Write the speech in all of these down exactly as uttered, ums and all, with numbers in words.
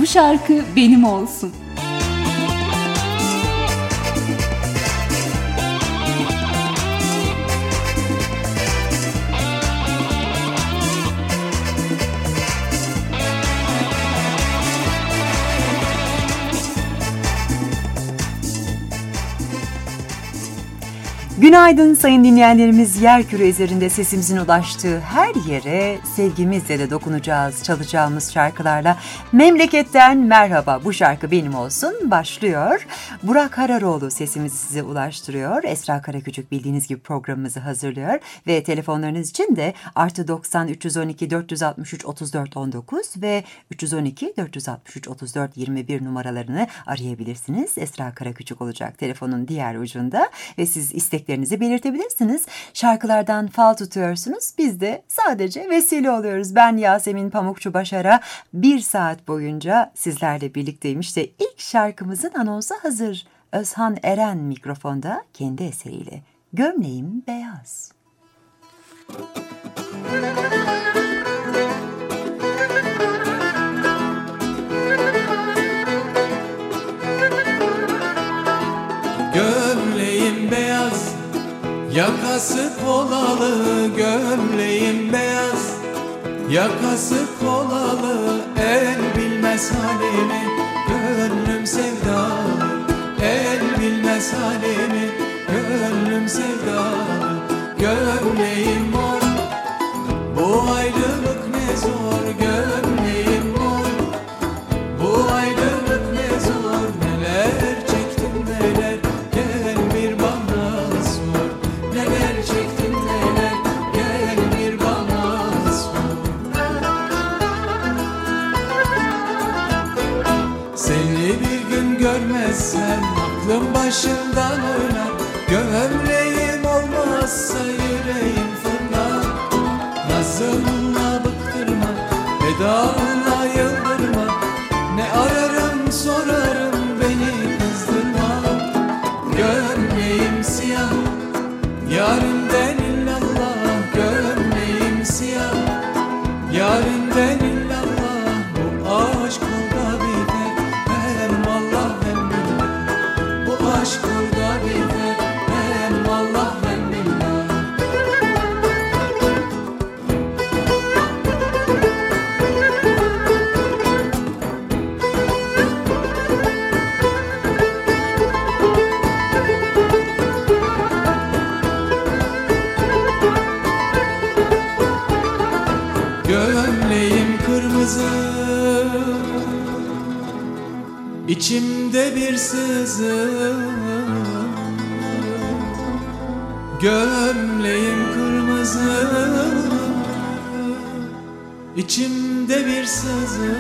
bu şarkı benim olsun. Günaydın sayın dinleyenlerimiz. Yerküre üzerinde sesimizin ulaştığı her yere sevgimizle de dokunacağız, çalacağımız şarkılarla. Memleketten merhaba, bu şarkı benim olsun başlıyor. Burak Hararoğlu sesimizi size ulaştırıyor. Esra Karaküçük bildiğiniz gibi programımızı hazırlıyor. Ve telefonlarınız için de artı doksan üç yüz on iki dört yüz altmış üç otuz dört on dokuz ve üç yüz on iki dört yüz altmış üç otuz dört yirmi bir numaralarını arayabilirsiniz. Esra Karaküçük olacak telefonun diğer ucunda ve siz istek isteklerinizi belirtebilirsiniz. Şarkılardan fal tutuyorsunuz. Biz de sadece vesile oluyoruz. Ben Yasemin Pamukçu Başar'a bir saat boyunca sizlerle birlikteyim. İşte ilk şarkımızın anonsu hazır. Özhan Eren mikrofonda kendi eseriyle. Gömleğim beyaz. Gömleğim beyaz, yakası kolalı. Gömleğim beyaz, yakası kolalı. El bilmez halimi, gönlüm sevdalı. El bilmez halimi, gönlüm sevdalı. Gömleğim mor, bu ayrılık ne zor. Gömleğim mor, bu ayrılık ne zor. Neler çektim neler, gel bir bana sor. Neler çektim neler, gel bir bana sor. Seni bir gün görmezsem aklım başımdan oynar. Gömleğim olmazsa yüreğim fırlar. Nazınla bıktırma, vedağına yıldırma. Ne ararım sorarım, beni kızdırma. Gömleğim siyah, yarından illallah. Gömleğim siyah, yarından illallah. Bu aşk olda biter, hem Allah hem billah. Bu aşk olda biter, hem Allah hem billah. Gömleğim kırmızı, içimde bir sızı. Gömleğim kırmızı, içimde bir sızı.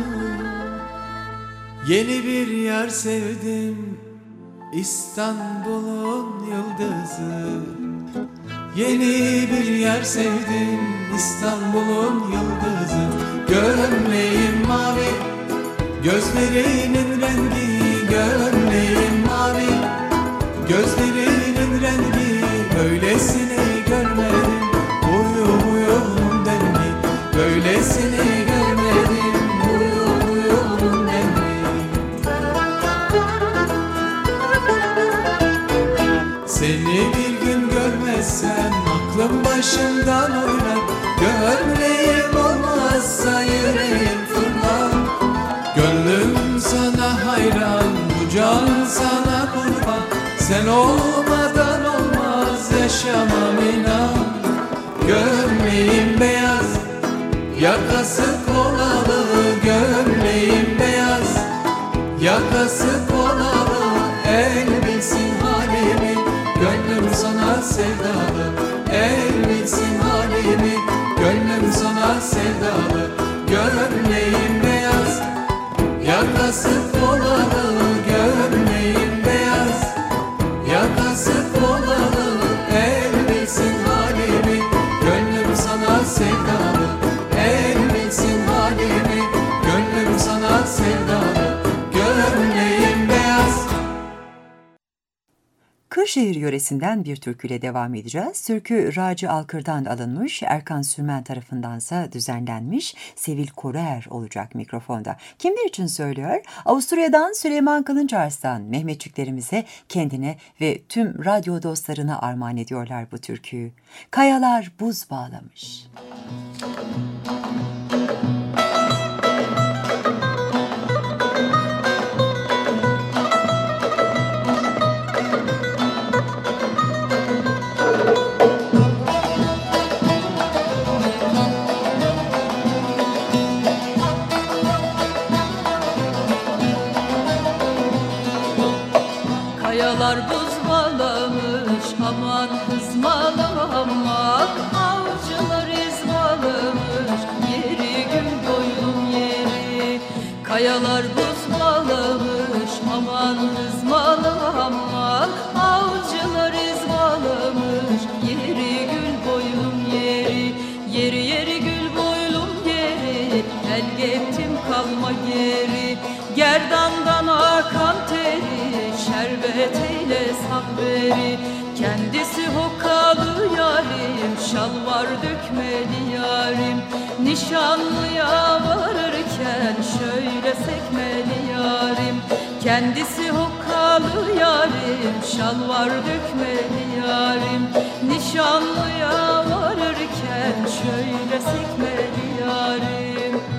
Yeni bir yer sevdim, İstanbul'un yıldızı. Yeni bir yer sevdim, İstanbul'un yıldızı. Gömleğim mavi, gözlerinin rengi. Gömleğim mavi, gözlerinin rengi. Böylesini görmedim, huyu huyunun dengi. Böylesini görmedim, huyu huyunun dengi. Seni bir gün görmezsem aklım başımdan oynar. Gömleğim olmazsa yüreğim fırlar. Gönlüm sana hayran, bu can sana kurban. Sen olmadan olmaz, yaşamam inan. Gömleğim beyaz, yakası kolalı. Gömleğim beyaz, yakası kolalı. El bilsin halimi, gönlüm sana sevdalı. El bilsin halimi, gönlüm sana sevdalı. Gömleğim beyaz, yakası kolalı. Gömleğim beyaz, yakası kolalı. El bilsin halimi, gönlüm sana sevdalı. El bilsin halimi, gönlüm sana sevdalı. Gömleğim beyaz. Kırşehir yöresinden bir türküyle devam edeceğiz. Türkü Raci Alkır'dan alınmış, Erkan Sürmen tarafındansa düzenlenmiş. Sevil Koruer olacak mikrofonda. Kimler için söylüyor? Avusturya'dan Süleyman Kılınçarslan, Mehmetçiklerimize, kendine ve tüm radyo dostlarına armağan ediyorlar bu türküyü. Kayalar buz bağlamış. Kayalar buz bağlamış, aman kızmalamak. Avcılar izmalamış, yeri gül boylum yeri. Kayalar buz bağlamış, aman kızmalamak. Avcılar izmalamış, yeri gül boylum yeri. Yeri yeri gül boylum yeri, el gittim kalma geri. Gerdandan akan teri, şerbet eyle sabberi. Kendisi hokalı yarim, şalvar dökmeli yarim. Nişanlıya varırken şöyle sekmeli yarim. Kendisi hokalı yarim, şalvar dökmeli yarim. Nişanlıya varırken şöyle sekmeli yarim.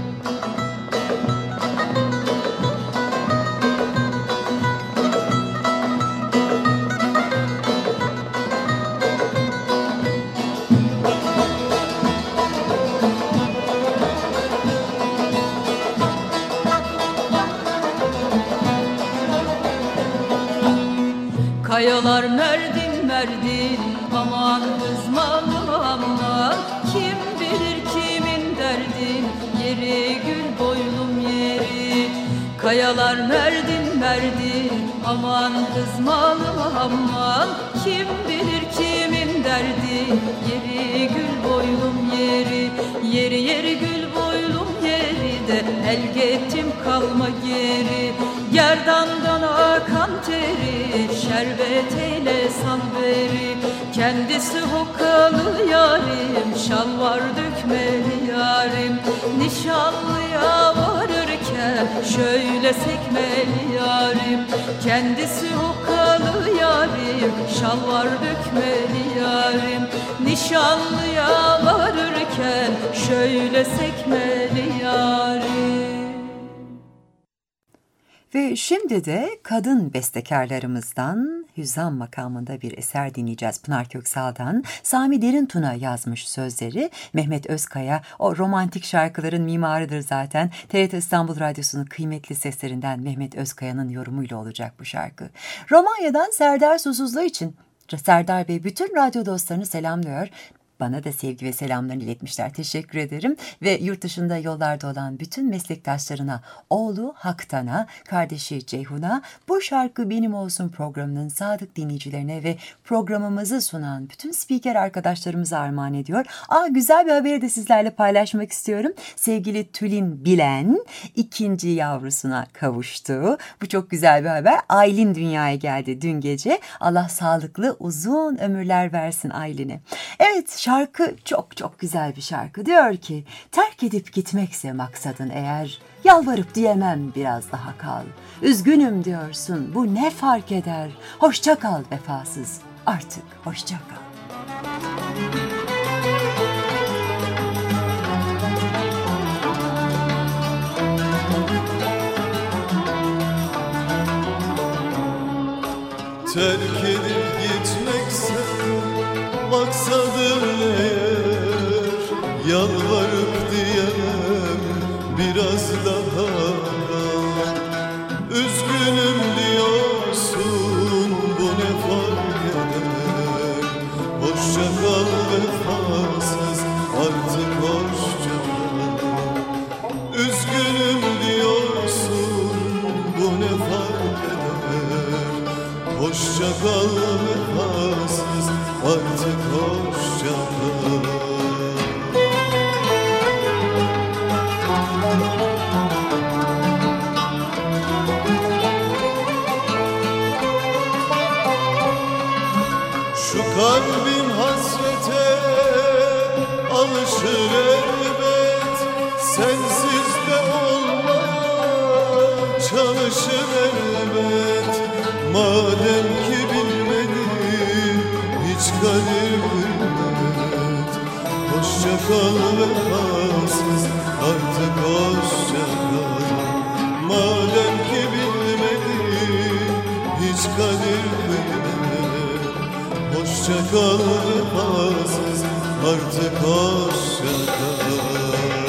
Kayalar merdin merdin, aman kızmalım aman. Kim bilir kimin derdin, yeri gül boylum yeri. Kayalar merdin merdin, aman kızmalım aman. Kim bilir kimin derdin, yeri gül boylum yeri. Yeri yeri gül boylum yeri de, el gittim kalma geri. Gerdandan akan teri, şerbet eyle salveri. Kendisi hokalı yarim, şalvar dökmeli yarim. Nişanlıya varırken şöyle sekmeli yarim. Kendisi hokalı yarim, şalvar dökmeli yarim. Nişanlıya varırken şöyle sekmeli yarim. Ve şimdi de kadın bestekarlarımızdan Hüzzam makamında bir eser dinleyeceğiz. Pınar Köksal'dan Sami Derintuna yazmış sözleri. Mehmet Özkaya o romantik şarkıların mimarıdır zaten. T R T İstanbul Radyosu'nun kıymetli seslerinden Mehmet Özkaya'nın yorumuyla olacak bu şarkı. Romanya'dan Serdar Susuzlu için Serdar Bey bütün radyo dostlarını selamlıyor. Bana da sevgi ve selamlarını iletmişler. Teşekkür ederim. Ve yurt dışında yollarda olan bütün meslektaşlarına, oğlu Haktan'a, kardeşi Ceyhun'a, bu şarkı benim olsun programının sadık dinleyicilerine ve programımızı sunan bütün spiker arkadaşlarımıza armağan ediyor. Aa, güzel bir haberi de sizlerle paylaşmak istiyorum. Sevgili Tülin Bilen ikinci yavrusuna kavuştu. Bu çok güzel bir haber. Aylin dünyaya geldi dün gece. Allah sağlıklı uzun ömürler versin Aylin'e. Evet, şarkı çok çok güzel bir şarkı. Diyor ki, terk edip gitmekse maksadın eğer, yalvarıp diyemem biraz daha kal. Üzgünüm diyorsun, bu ne fark eder? Hoşça kal vefasız, artık hoşça kal. Terk edip gitmekse maksadın eğer, yalvarıp diyemem biraz daha kal. Üzgünüm diyorsun, bu ne fark eder? Hoşça kal vefasız, artık hoşça kal. Üzgünüm diyorsun, bu ne fark eder? Hoşça kal vefasız, artık hoşça kal. çalışır elbet. Madem ki bilmedin hiç kadir kıymet. Hoşça kal vefasız, artık hoşça kal. Madem ki bilmedin hiç kadir kıymet. Hoşça kal vefasız, artık hoşça kal.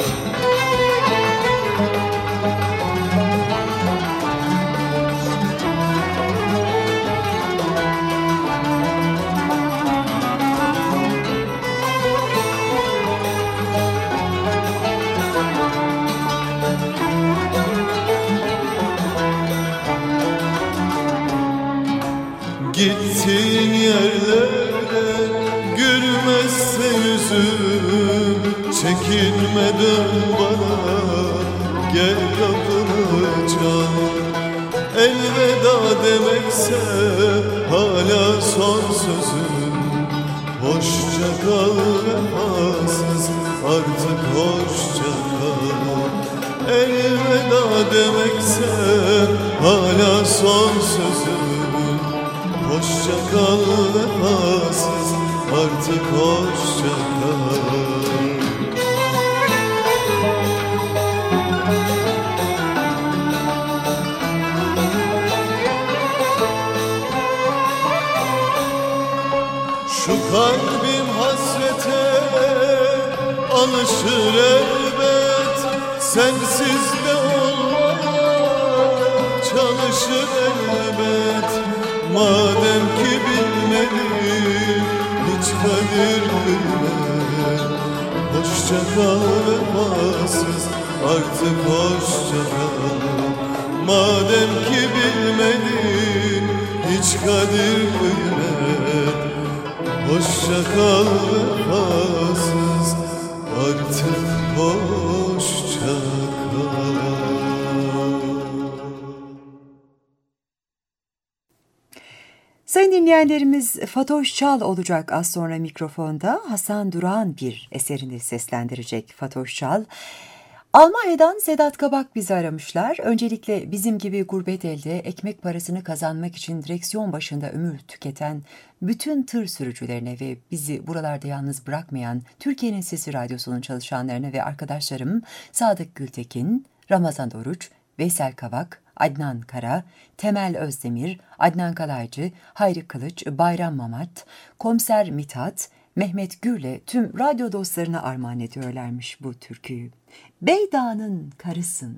Gittiğin yerlerde gülmezse yüzüm, çekinme dön bana, gel kapımı çal. Elveda demekse hala son sözüm. Hoşça kal vefasız, artık hoşça kal. Elveda demekse hala son sözüm. Hoşça kal vefasız, artık hoşça kal. Şu kalbim hasrete alışır elbet. Sensiz de olmaya çalışır elbet. Madem ki bilmedin hiç kadir kıymet. Hoşça kal vefasız, artık hoşça kal. Madem ki bilmedin hiç kadir kıymet. Hoşça kal vefasız, artık hoşça kal. Sayın dinleyenlerimiz, Fatoş Çal olacak az sonra mikrofonda. Hasan Duran bir eserini seslendirecek Fatoş Çal. Almanya'dan Sedat Kabak bizi aramışlar. Öncelikle bizim gibi gurbet elde ekmek parasını kazanmak için direksiyon başında ömür tüketen bütün tır sürücülerine ve bizi buralarda yalnız bırakmayan Türkiye'nin Sesi Radyosu'nun çalışanlarına ve arkadaşlarım Sadık Gültekin, Ramazan Oruç, Veysel Kavak, Adnan Kara, Temel Özdemir, Adnan Kalaycı, Hayri Kılıç, Bayram Mamat, Komiser Mithat, Mehmet Gür'le tüm radyo dostlarına armağan ediyorlarmış bu türküyü. Beyda'nın karısın.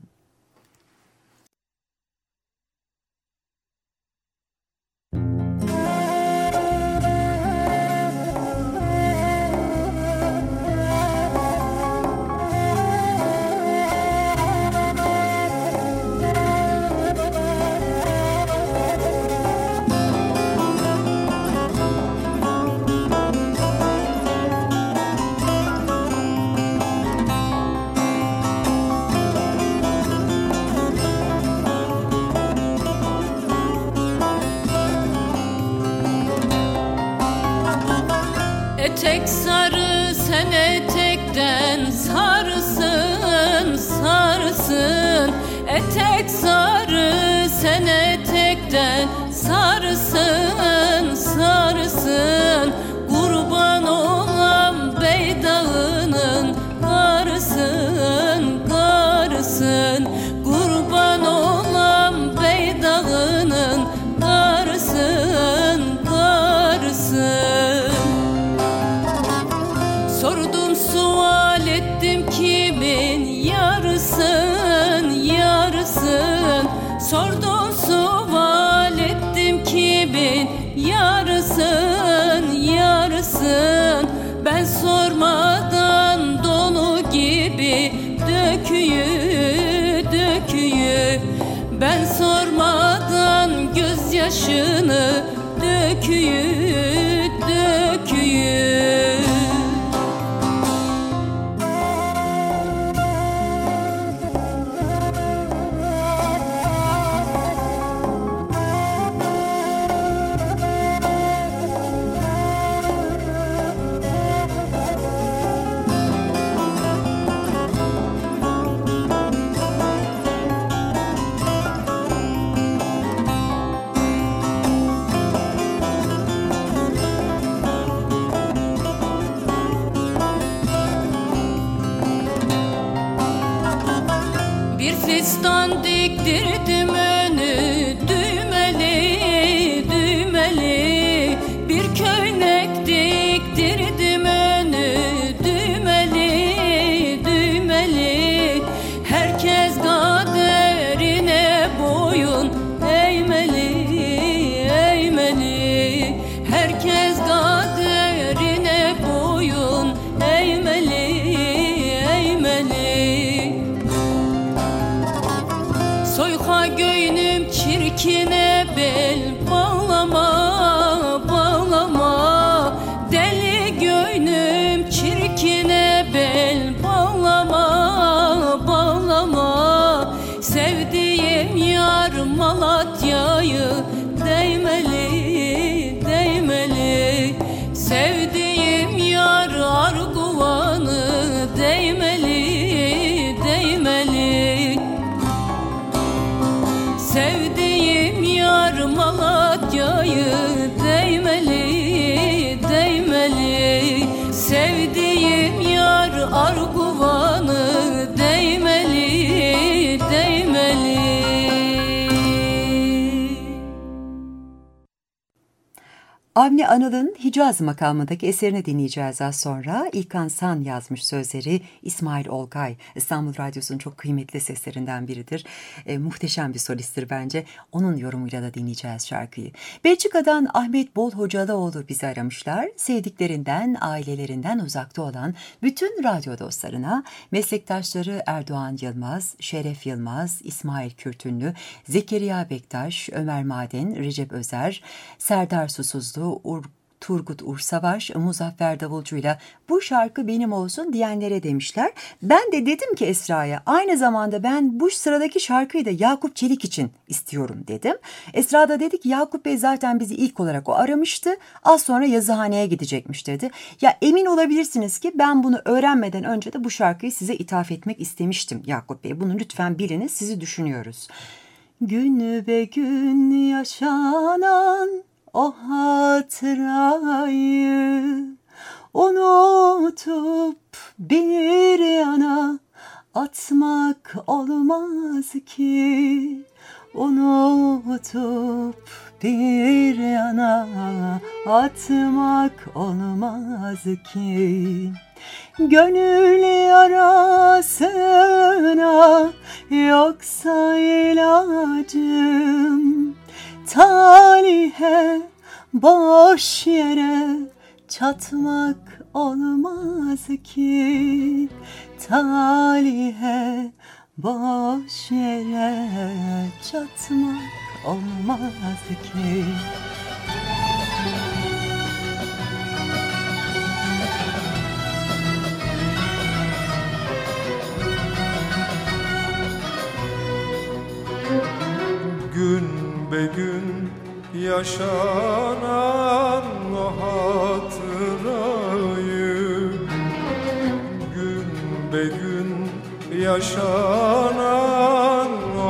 Etek sarı sen etekten sarısın, sarısın. Etek sarı sen etekten sarısın, sarısın. Kurban olan Beyda'nın karısın, karısın. Kurban olan Beyda'nın karısın, karısın. Sordum sual ettim kimin yarısın, yarısın. Sordum sual ettim kimin yarısın, yarısın. Ben sormadan dolu gibi döküyü, döküyü. Ben sormadan gözyaşını döküyü, döküyü. taştan diktirdim önü, düğmeli düğmeli. Bir köynek diktirdim önü, düğmeli düğmeli. Herkes kaderine boyun eğmeli eğmeli. Herkes kaderine boyun eğmeli eğmeli. Soyka göynüm çirkine bel bağlama bağlama. Deli göynüm çirkine bel bağlama bağlama. Sevdiğim yar Malatya'yı değmeli değmeli. Sevdiğim yar Arguvan'ı değmeli değmeli. Sevdiğim yar Malatya'yı değmeli değmeli. Sevdiğim yar Arguvan'ı değmeli değmeli. Avni Anıl'ın Hicaz makamındaki eserini dinleyeceğiz az sonra. İlkan San yazmış sözleri. İsmail Olgay, İstanbul Radyosu'nun çok kıymetli seslerinden biridir. E, muhteşem bir solisttir bence. Onun yorumuyla da dinleyeceğiz şarkıyı. Belçika'dan Ahmet Bol Hocalıoğlu bizi aramışlar. Sevdiklerinden, ailelerinden uzakta olan bütün radyo dostlarına, meslektaşları Erdoğan Yılmaz, Şeref Yılmaz, İsmail Kürtünlü, Zekeriya Bektaş, Ömer Maden, Recep Özer, Serdar Susuzlu, Ur, Turgut Ursavaş, Muzaffer Davulcu'yla bu şarkı benim olsun diyenlere demişler. Ben de dedim ki Esra'ya, aynı zamanda ben bu sıradaki şarkıyı da Yakup Çelik için istiyorum dedim. Esra da dedi ki Yakup Bey zaten bizi ilk olarak o aramıştı. Az sonra yazıhaneye gidecekmiş dedi. Ya emin olabilirsiniz ki ben bunu öğrenmeden önce de bu şarkıyı size ithaf etmek istemiştim Yakup Bey. Bunu lütfen biliniz, sizi düşünüyoruz. Günü be gün yaşanan o hatırayı unutup bir yana atmak olmaz ki. Unutup bir yana atmak olmaz ki. Gönül yarasına yoksa ilacım, talihe boş yere çatmak olmaz ki. Talihe boş yere çatmak olmaz ki. Gün be gün yaşanan o hatırayı, gün be gün yaşanan o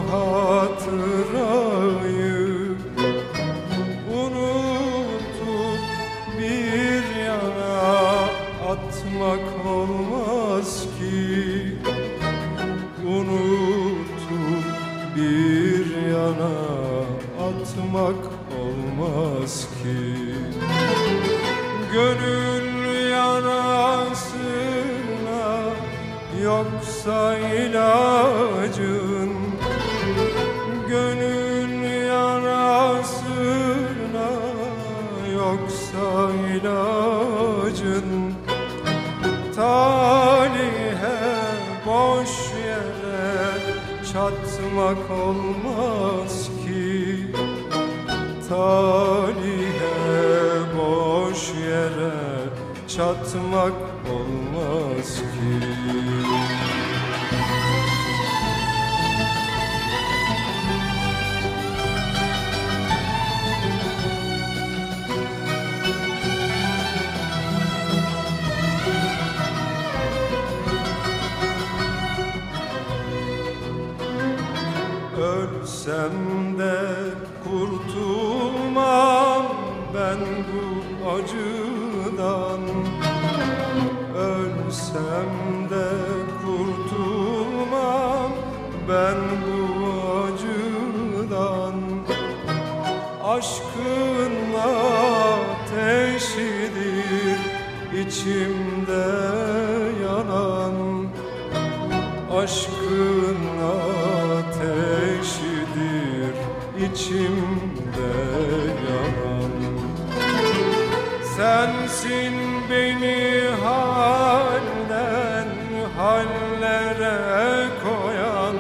hatırayı unutup bir yana atmak olmaz ki. Unutup bir yana atmak olmaz ki. Gönül yarasına yoksa ilacın, gönül yarasına yoksa ilacın, talihe boş yere çatmak olmaz ki. Talihe boş yere çatmak olmaz ki. Ölsem de kurtulmam ben bu acıdan. Ölsem de kurtulmam ben bu Aşkın ateşidir içimde yanan, aşkın ateşidir içimde yanan. Sensin beni halden hallere koyan,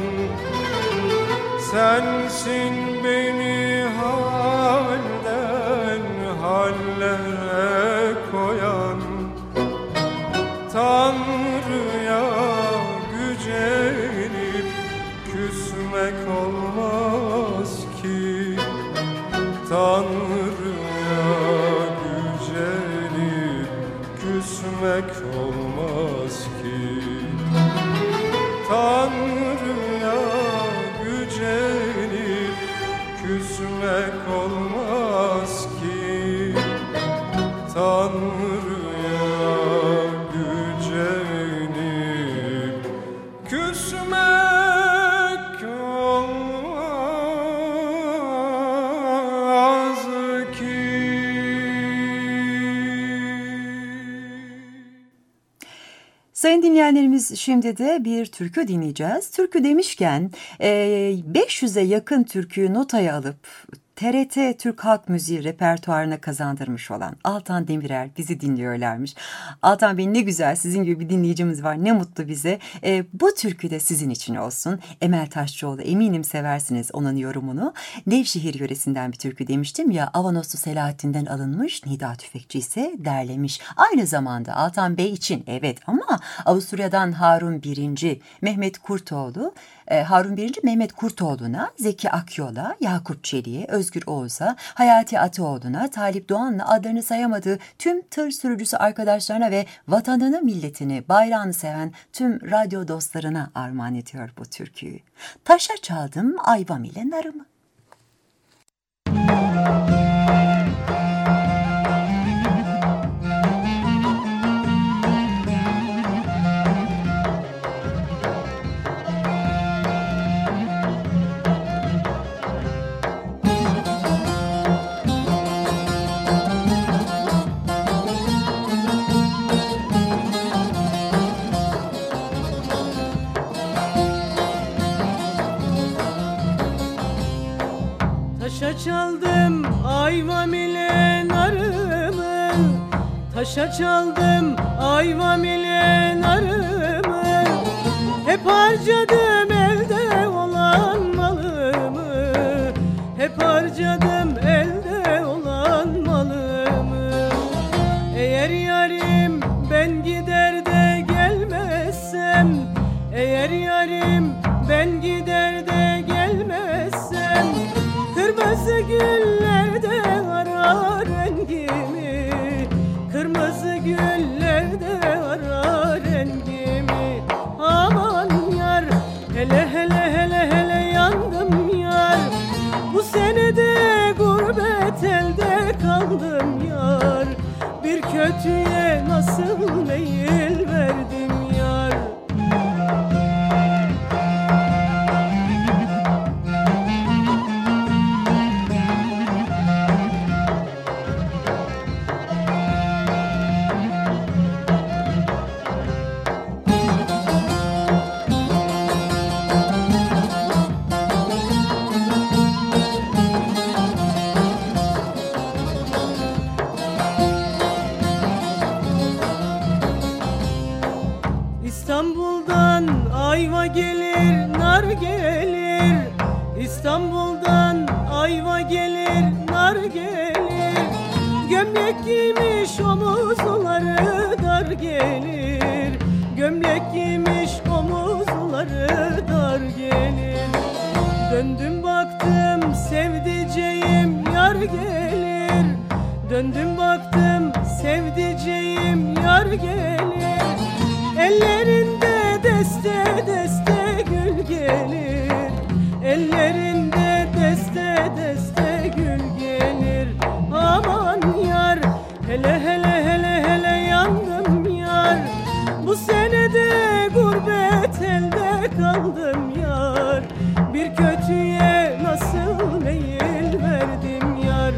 sensin beni halden hallere koyan. Tanrı'ya gücenip küsmek olmaz ki, Tanrı'ya gücenip küsmek olmaz ki, Tanrı'ya gücenip küsmek olmaz ki, Tanrı'ya gücenip küsmek olmaz ki. Sayın dinleyenlerimiz, şimdi de bir türkü dinleyeceğiz. Türkü demişken beş yüze yakın türküyü notaya alıp T R T Türk Halk Müziği repertuarına kazandırmış olan Altan Demirel bizi dinliyorlarmış. Altan Bey, ne güzel, sizin gibi bir dinleyicimiz var, ne mutlu bize. E, bu türkü de sizin için olsun. Emel Taşçıoğlu, eminim seversiniz onun yorumunu. Nevşehir yöresinden bir türkü demiştim ya, Avanoslu Selahattin'den alınmış, Nida Tüfekçi ise derlemiş. Aynı zamanda Altan Bey için evet, ama Avusturya'dan Harun Birinci, Mehmet Kurtoğlu, e, Harun Birinci Mehmet Kurtoğlu'na, Zeki Akyol'a, Yakup Çelik'e, Özgür Oğuz'a, Hayati Ataoğlu'na, Talip Doğan'la adlarını sayamadığı tüm tır sürücüsü arkadaşlarına ve vatanını, milletini, bayrağını seven tüm radyo dostlarına armağan ediyor bu türküyü. Taşa çaldım ayvam ile narımı. Taşa çaldım ayvam ile narımı, taşa çaldım ayvam ile narımı, hep harcadım elde olan malımı, hep harcadım elde olan malımı. Eğer yarim ben gider de gelmezsem, eğer yarim ben gider de gelmezsem, kırmızı güllerde arar rengimi, kırmızı güllerde arar rengimi. Aman yar, hele hele hele hele yandım yar, bu sene de gurbet elde kaldım yar, bir kötüye nasıl meyil verdim yar. İstanbul'dan ayva gelir, nar gelir, İstanbul'dan ayva gelir, nar gelir. Gömlek giymiş omuzları dar gelir, gömlek giymiş omuzları dar gelir. Döndüm baktım sevdiceğim yar gelir, döndüm baktım sevdiceğim yar gelir. Ellerinde deste deste gül gelir, ellerinde deste deste gül gelir. Aman yar, hele hele hele hele yandım yar, bu sene de gurbet elde kaldım yar, bir kötüye nasıl meyil verdim yar.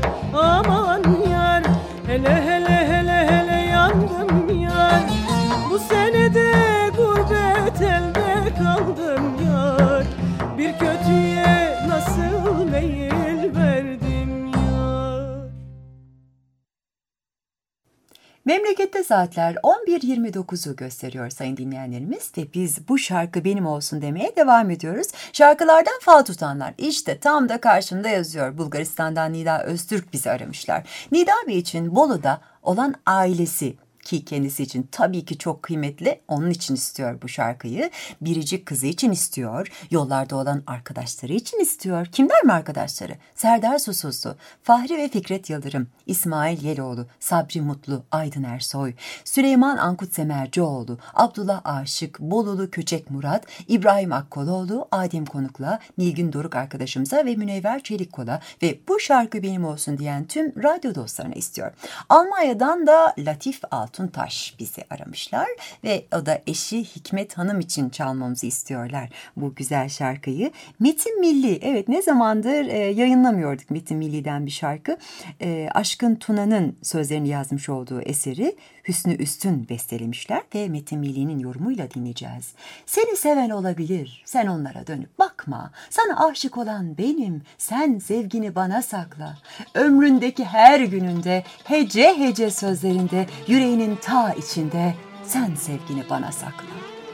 Memlekette saatler on bir yirmi dokuzu gösteriyor sayın dinleyenlerimiz ve biz bu şarkı benim olsun demeye devam ediyoruz. Şarkılardan fal tutanlar işte tam da karşımda yazıyor. Bulgaristan'dan Nida Öztürk bizi aramışlar. Nida Bey için Bolu'da olan ailesi ki kendisi için tabii ki çok kıymetli, onun için istiyor bu şarkıyı. Biricik kızı için istiyor, yollarda olan arkadaşları için istiyor. Kimler mi arkadaşları? Serdar Susuzlu, Fahri ve Fikret Yıldırım, İsmail Yeloğlu, Sabri Mutlu, Aydın Ersoy, Süleyman Ankut Semercioğlu, Abdullah Aşık, Bolulu Köçek Murat, İbrahim Akkoloğlu, Adem Konuk'la, Nilgün Doruk arkadaşımıza ve Münevver Çelikkol'a ve bu şarkı benim olsun diyen tüm radyo dostlarına istiyor. Almanya'dan da Latif Altun Taş bizi aramışlar ve o da eşi Hikmet Hanım için çalmamızı istiyorlar bu güzel şarkıyı. Metin Milli, evet ne zamandır e, yayınlamıyorduk Metin Milli'den bir şarkı. E, Aşkın Tuna'nın sözlerini yazmış olduğu eseri Hüsnü Üstün bestelemişler ve Metin Milli'nin yorumuyla dinleyeceğiz. Seni seven olabilir, sen onlara dönüp bakma. Sana aşık olan benim, sen sevgini bana sakla. Ömründeki her gününde, hece hece sözlerinde, yüreğinin ta içinde, sen sevgini bana sakla.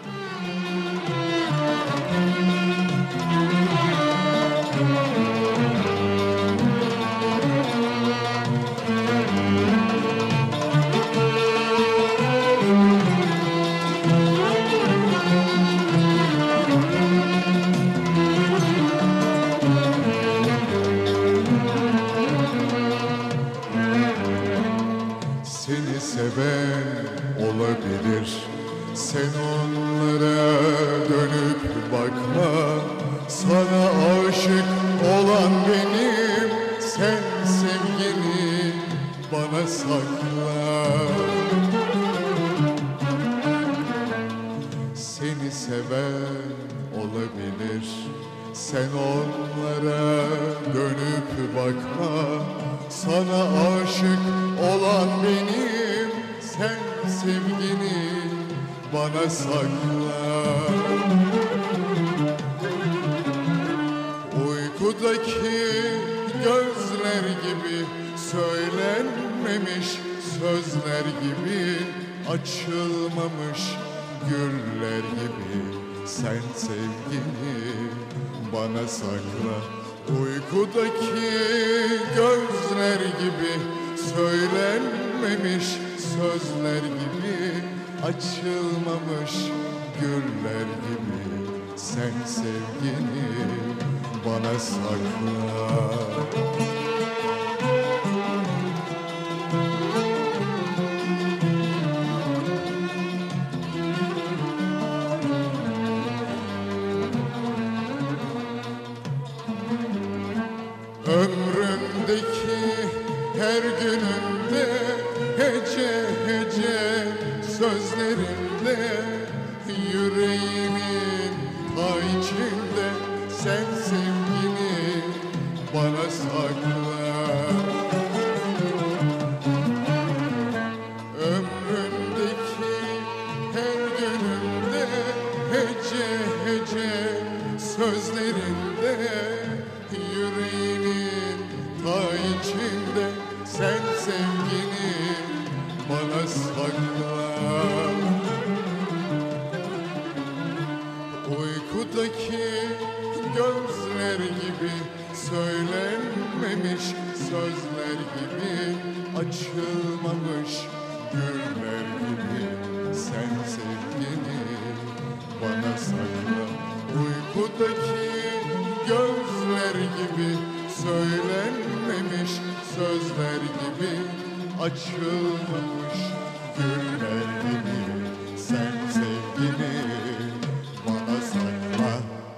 Seni seven olabilir, sen onlara dönüp bakma. Sana aşık olan benim, sen sevgini bana sakla. Seni seven olabilir, sen onlara dönüp bakma. Sana aşık olan benim, sen sevgini bana sakla. Uykudaki gözler gibi, söylenmemiş sözler gibi, açılmamış güller gibi, sen sevgini bana sakla. Uykudaki gözler gibi, söylenmemiş sözler gibi, açılmamış güller gibi, sen sevgini bana sakla. Ömrümdeki her günümde, hece hece sözlerimde, yüreğimin ta içinde, sen sevgini bana sakla. Ömrümdeki her günümde, hece hece sözlerimde, yüreğimin ta içinde, sen sevgini bana sakla. Uykudaki gözler gibi, söylenmemiş sözler gibi, açılmamış güller gibi, sen sevgini bana sakla. Uykudaki gözler gibi, söylenmemiş sözler gibi, açılmamış güller gibi, sen sevgini bana sakla.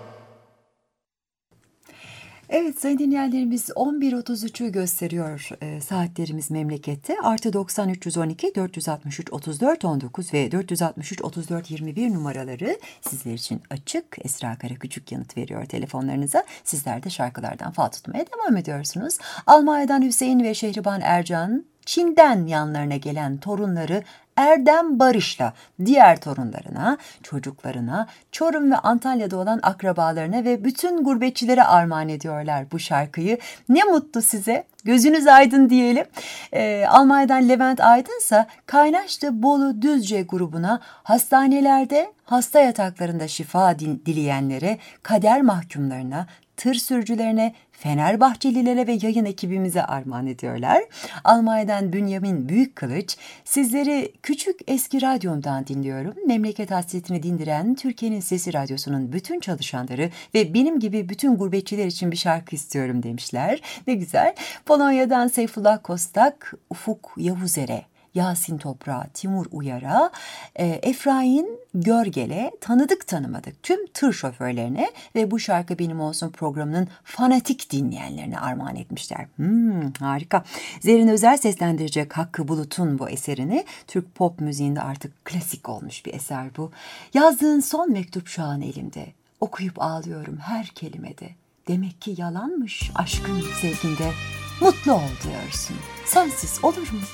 Evet sayın dinleyenlerimiz on bir otuz üçü gösteriyor e, saatlerimiz memlekette. Artı doksan üç yüz on iki dört yüz altmış üç otuz dört on dokuz ve dört yüz altmış üç otuz dört yirmi bir numaraları sizler için açık. Esra Karaküçük yanıt veriyor telefonlarınıza. Sizler de şarkılardan fal tutmaya devam ediyorsunuz. Almanya'dan Hüseyin ve Şehriban Ercan, Çin'den yanlarına gelen torunları Erdem Barış'la diğer torunlarına, çocuklarına, Çorum ve Antalya'da olan akrabalarına ve bütün gurbetçilere armağan ediyorlar bu şarkıyı. Ne mutlu size. Gözünüz aydın diyelim. Ee, Almanya'dan Levent Aydınsa Kaynaşlı Bolu Düzce grubuna, hastanelerde, hasta yataklarında şifa dileyenlere, kader mahkumlarına, tır sürücülerine, Fenerbahçelilere ve yayın ekibimize armağan ediyorlar. Almanya'dan Bünyamin Büyükkılıç, sizleri küçük eski radyomdan dinliyorum. Memleket hasretini dindiren Türkiye'nin Sesi Radyosu'nun bütün çalışanları ve benim gibi bütün gurbetçiler için bir şarkı istiyorum demişler. Ne güzel. Polonya'dan Seyfullah Kostak, Ufuk Yavuzer'e, Yasin Toprağa, Timur Uyar'a, e, Efrain Görgel'e, tanıdık tanımadık tüm tır şoförlerine ve Bu Şarkı Benim Olsun programının fanatik dinleyenlerine armağan etmişler. Hmm, harika. Zerrin Özer seslendirecek Hakkı Bulut'un bu eserini. Türk pop müziğinde artık klasik olmuş bir eser bu. Yazdığın son mektup şu an elimde. Okuyup ağlıyorum her kelimede. Demek ki yalanmış aşkın sevginde. Mutlu ol diyorsun. Sensiz olur mu?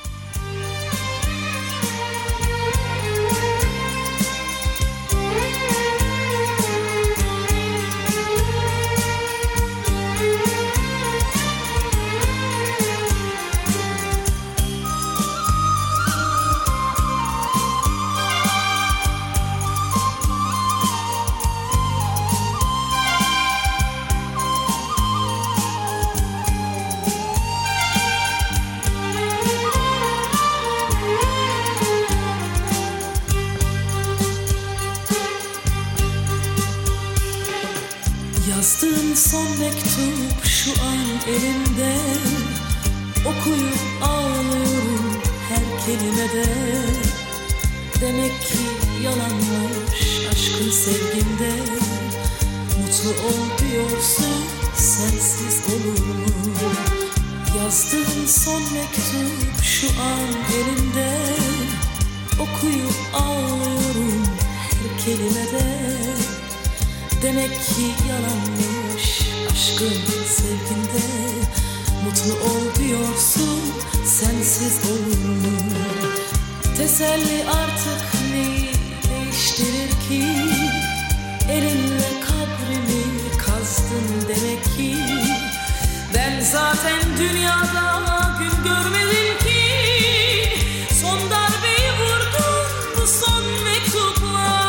Yazdığım son mektup şu an elimde. Okuyup ağlıyorum her kelimede. Demek ki yalanmış aşkın sevginde. Mutlu ol diyorsun, sensiz olur mu? Yazdığım son mektup şu an elimde. Okuyup ağlıyorum her kelimede. Demek ki yalanmış aşkın sevginde. Mutlu ol diyorsun, sensiz olur mu? Teselli artık neyi değiştirir ki? Elinle kabrimi kazdın demek ki. Ben zaten dünyada gün görmedim ki. Son darbeyi vurdun bu son mektupla.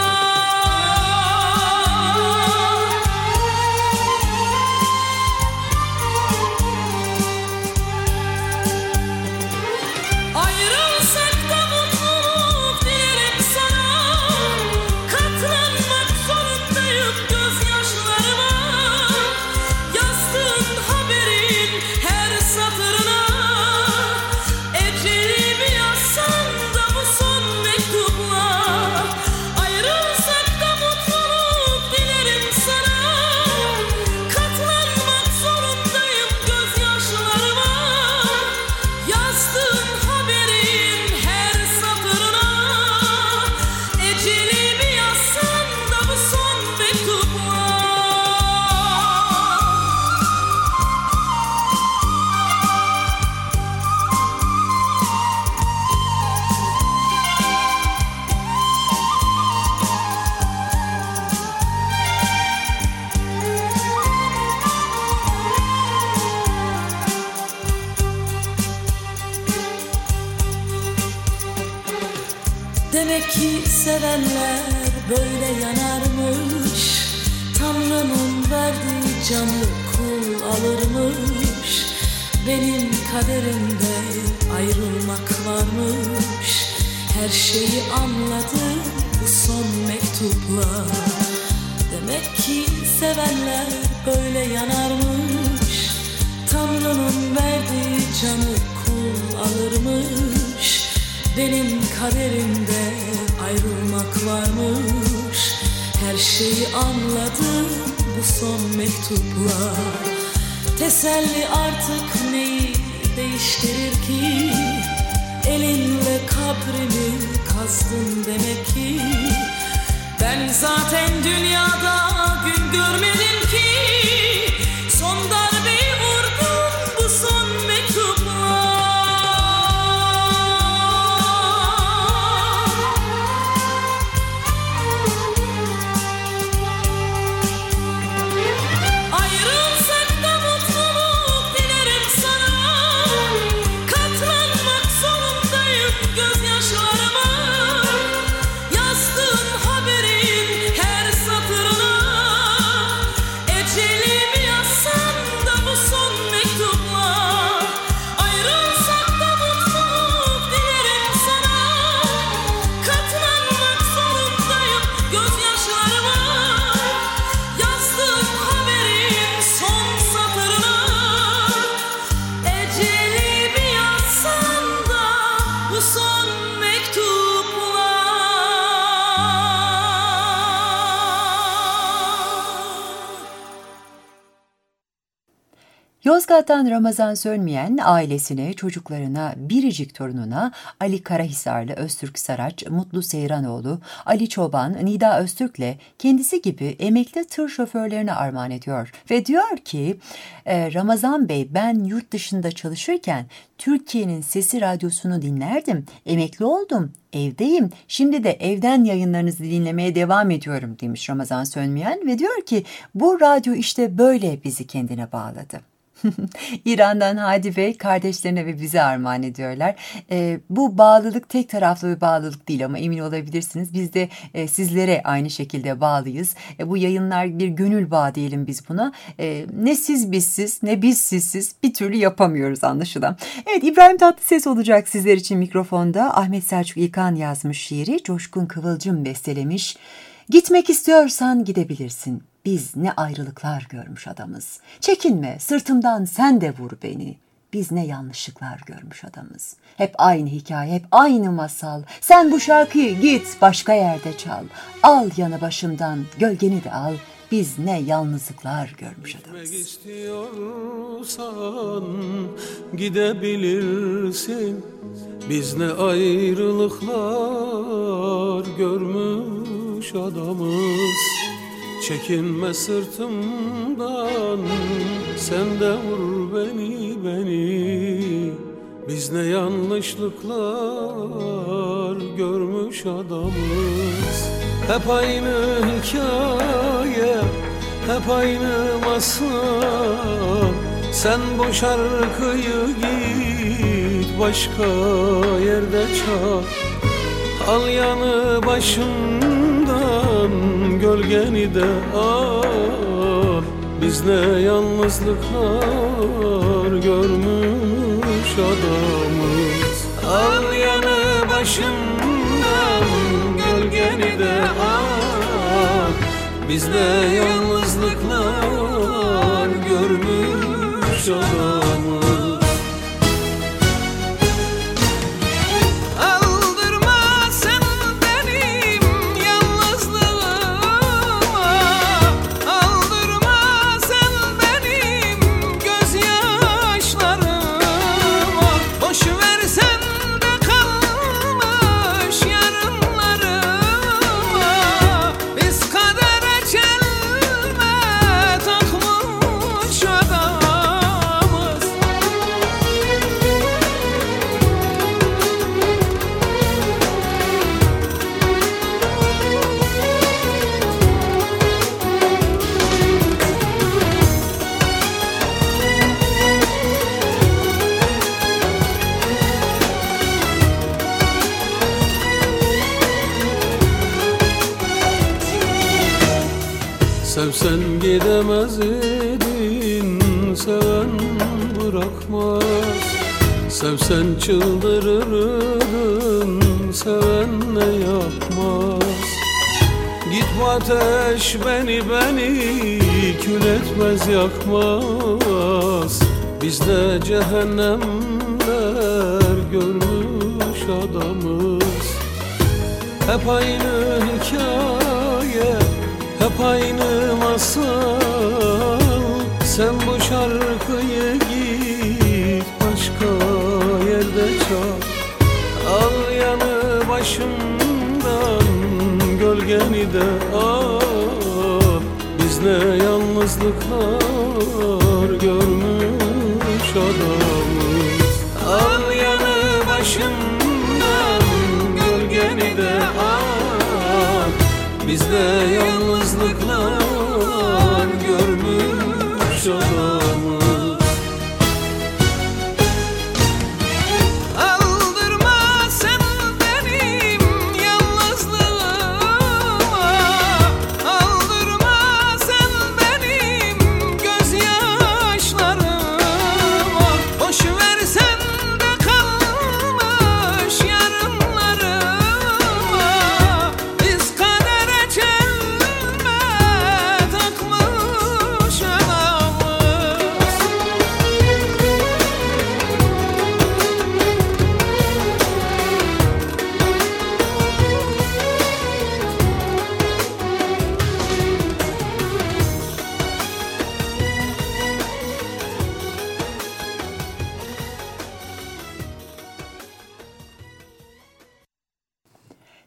Demek ki sevenler böyle yanarmış. Tanrı'nın verdiği canı kul alırmış. Benim kaderimde ayrılmak varmış. Her şeyi anladım bu son mektupla. Demek ki sevenler böyle yanarmış. Tanrı'nın verdiği canı kul alırmış. Benim kaderimde ayrılmak varmış. Her şeyi anladım bu son mektupla. Teselli artık neyi değiştirir ki? Elinle kabrimi kazdın demek ki. Ben zaten dünyada gün görmedim ki. Son darbeyi vurdum bu son mektupla. Yozgat'tan Ramazan Sönmeyen ailesine, çocuklarına, biricik torununa Ali Karahisarlı Öztürk Saraç, Mutlu Seyranoğlu, Ali Çoban, Nida Öztürk'le kendisi gibi emekli tır şoförlerine armağan ediyor. Ve diyor ki, e, Ramazan Bey, ben yurt dışında çalışırken Türkiye'nin Sesi Radyosu'nu dinlerdim, emekli oldum, evdeyim, şimdi de evden yayınlarınızı dinlemeye devam ediyorum demiş Ramazan Sönmeyen ve diyor ki bu radyo işte böyle bizi kendine bağladı. İran'dan Hadi Bey kardeşlerine ve bize armağan ediyorlar. E, bu bağlılık tek taraflı bir bağlılık değil ama emin olabilirsiniz. Biz de e, sizlere aynı şekilde bağlıyız. E, bu yayınlar bir gönül bağı diyelim biz buna. E, ne siz bizsiz ne biz sizsiz bir türlü yapamıyoruz anlaşılan. Evet, İbrahim Tatlıses olacak sizler için mikrofonda. Ahmet Selçuk İlkan yazmış şiiri. Coşkun Kıvılcım bestelemiş. Gitmek istiyorsan gidebilirsin. Biz ne ayrılıklar görmüş adamız. Çekinme, sırtımdan sen de vur beni. Biz ne yanlışlıklar görmüş adamız. Hep aynı hikaye, hep aynı masal. Sen bu şarkıyı git başka yerde çal. Al yanı başımdan, gölgeni de al. Biz ne yalnızlıklar görmüş adamız. Gitmek istiyorsan gidebilirsin. Biz ne ayrılıklar görmüş adamız. Çekinme sırtımdan, sen de vur beni beni. Biz ne yanlışlıklar görmüş adamız. Hep aynı hikaye, hep aynı masal. Sen bu şarkıyı git başka yerde çal. Al yanı başımdan, gölgeni de al. Biz ne yalnızlıklar görmüş adamız. Al yanı başımdan, gölgeni de al. Biz ne yalnızlıklar görmüş adamız. Sevsen gidemez idin, seven bırakmaz. Sevsen çıldırırdın, seven ne yapmaz. Git bu ateş beni beni kül etmez yakmaz. Biz de cehennemler görmüş adamız. Hep aynı hikaye, hep aynı masal. Sen bu şarkıyı git başka yerde çal. Al yanı başımdan, gölgeni de al. Biz ne yalnızlıklar görmüş adamız. Al yanı başımdan, gölgeni de al. Biz de yalnızlıklar görmüş adamız. Takmış adamı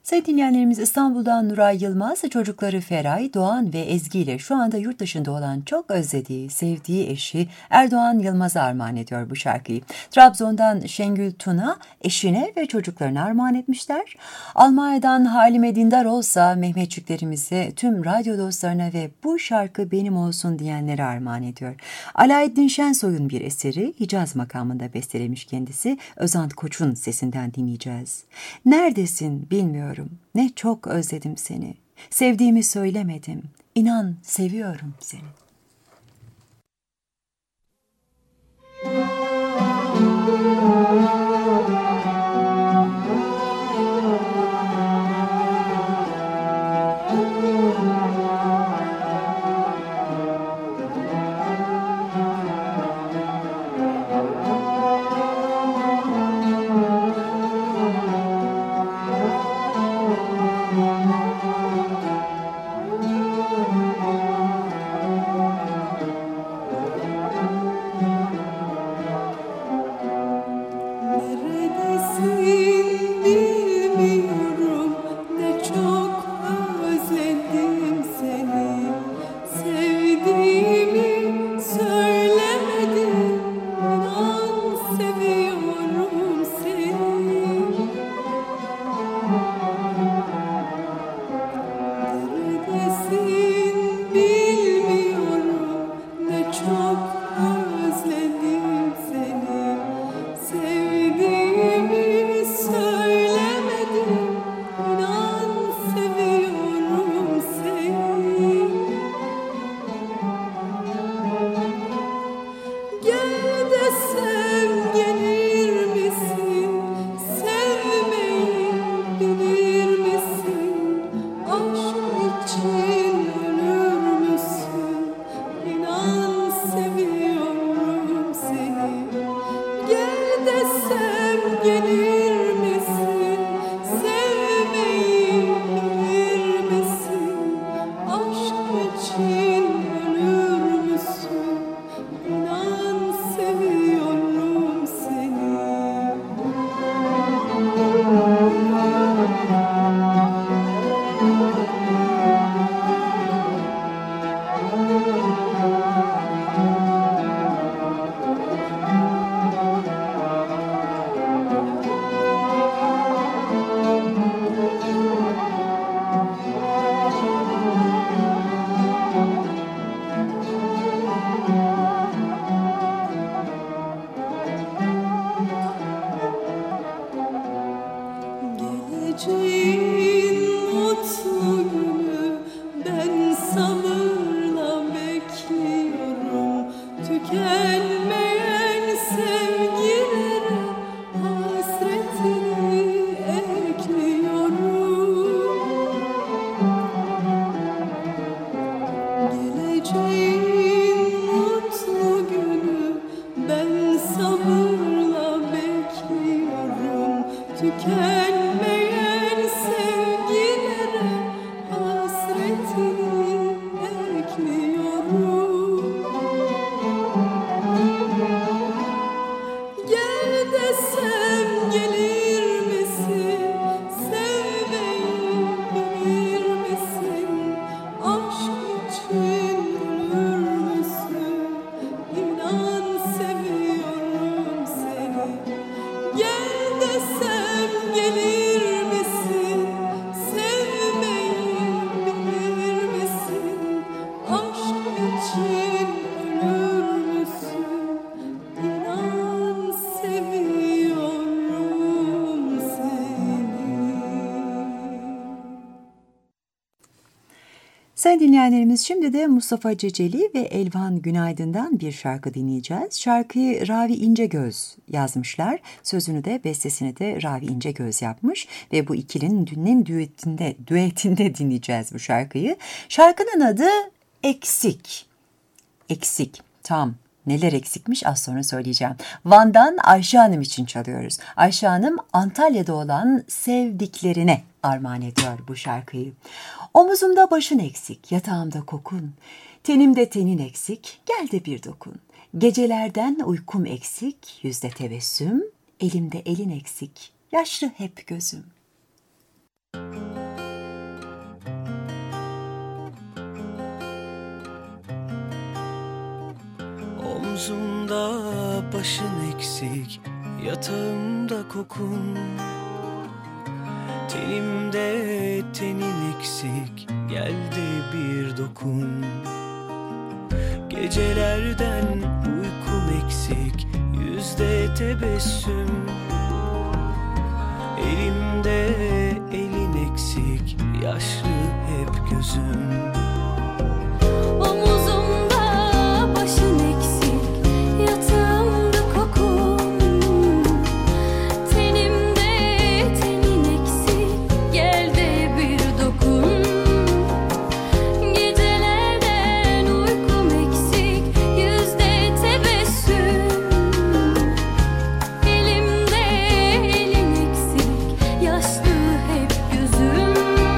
Sayın dinleyenlerimiz, İstanbul'dan Nuray Yılmaz, çocukları Feray, Doğan ve Ezgi ile şu anda yurt dışında olan çok özlediği, sevdiği eşi Erdoğan Yılmaz'a armağan ediyor bu şarkıyı. Trabzon'dan Şengül Tuna eşine ve çocuklarına armağan etmişler. Almanya'dan Halime Dindar olsa Mehmetçiklerimize, tüm radyo dostlarına ve bu şarkı benim olsun diyenlere armağan ediyor. Alaeddin Şensoy'un bir eseri, Hicaz makamında bestelemiş kendisi. Özant Koç'un sesinden dinleyeceğiz. Neredesin bilmiyorum. Ne çok özledim seni. Sevdiğimi söylemedim. İnan seviyorum seni. Sayın dinleyenlerimiz, şimdi de Mustafa Ceceli ve Elvan Günaydın'dan bir şarkı dinleyeceğiz. Şarkıyı Ravi İncegöz yazmışlar. Sözünü de bestesini de Ravi İncegöz yapmış ve bu ikilinin dünün düetinde, düetinde dinleyeceğiz bu şarkıyı. Şarkının adı Eksik. Eksik, tam. Neler eksikmiş az sonra söyleyeceğim. Van'dan Ayşe Hanım için çalıyoruz. Ayşe Hanım Antalya'da olan sevdiklerine armağan ediyor bu şarkıyı. Omuzumda başın eksik, yatağımda kokun. Tenimde tenin eksik, gel de bir dokun. Gecelerden uykum eksik, yüzde tebessüm. Elimde elin eksik, yaşlı hep gözüm. Omzumda başın eksik, yatağımda kokun, tenimde tenin eksik, gel de bir dokun. Gecelerden uykum eksik, yüzde tebessüm, elimde elin eksik, yaşlı hep gözüm. Omuzumda başın eksik, yatağımda kokun, tenimde tenin eksik, gel de bir dokun. Gecelerden uykum eksik, yüzde tebessüm, elimde elin eksik, yaşlı hep gözüm.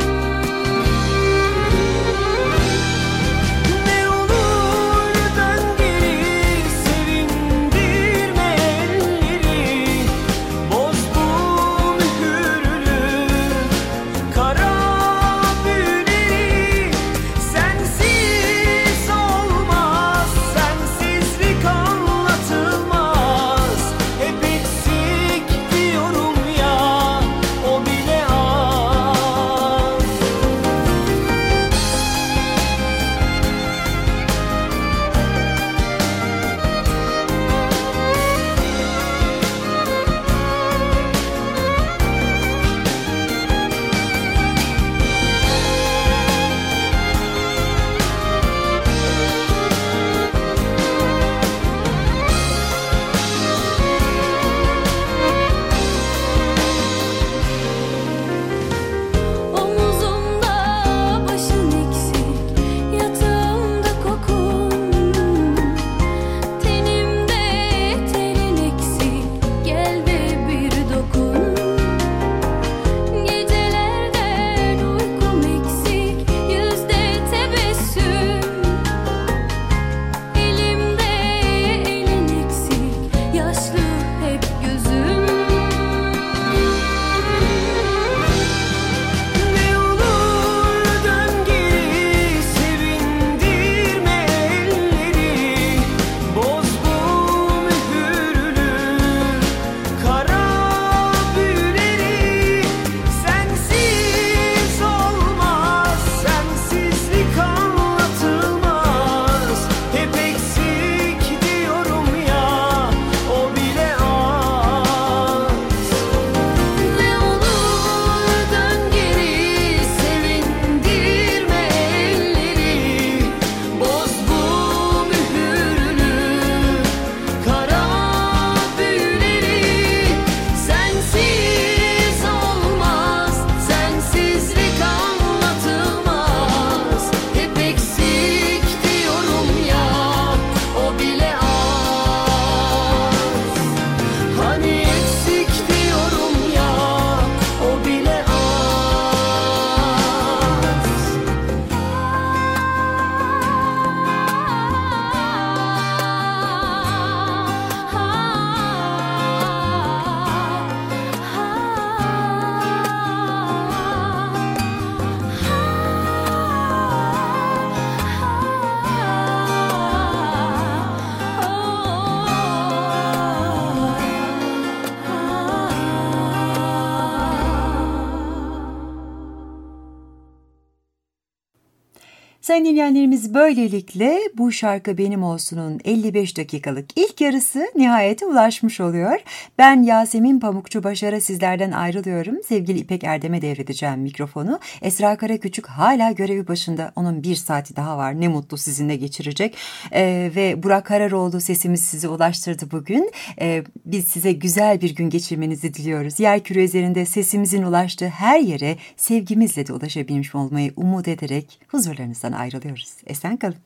Sayın dinleyenlerimiz, böylelikle Bu Şarkı Benim Olsun'un elli beş dakikalık ilk yarısı nihayete ulaşmış oluyor. Ben Yasemin Pamukçu Başar'a sizlerden ayrılıyorum. Sevgili İpek Erdem'e devredeceğim mikrofonu. Esra Karaküçük hala görevi başında. Onun bir saati daha var. Ne mutlu sizinle geçirecek. Ee, ve Burak Hararoğlu sesimiz size ulaştırdı bugün. Ee, biz size güzel bir gün geçirmenizi diliyoruz. Yerküre üzerinde sesimizin ulaştığı her yere sevgimizle de ulaşabilmiş olmayı umut ederek huzurlarınızdan ayrılıyoruz. Esen kalın.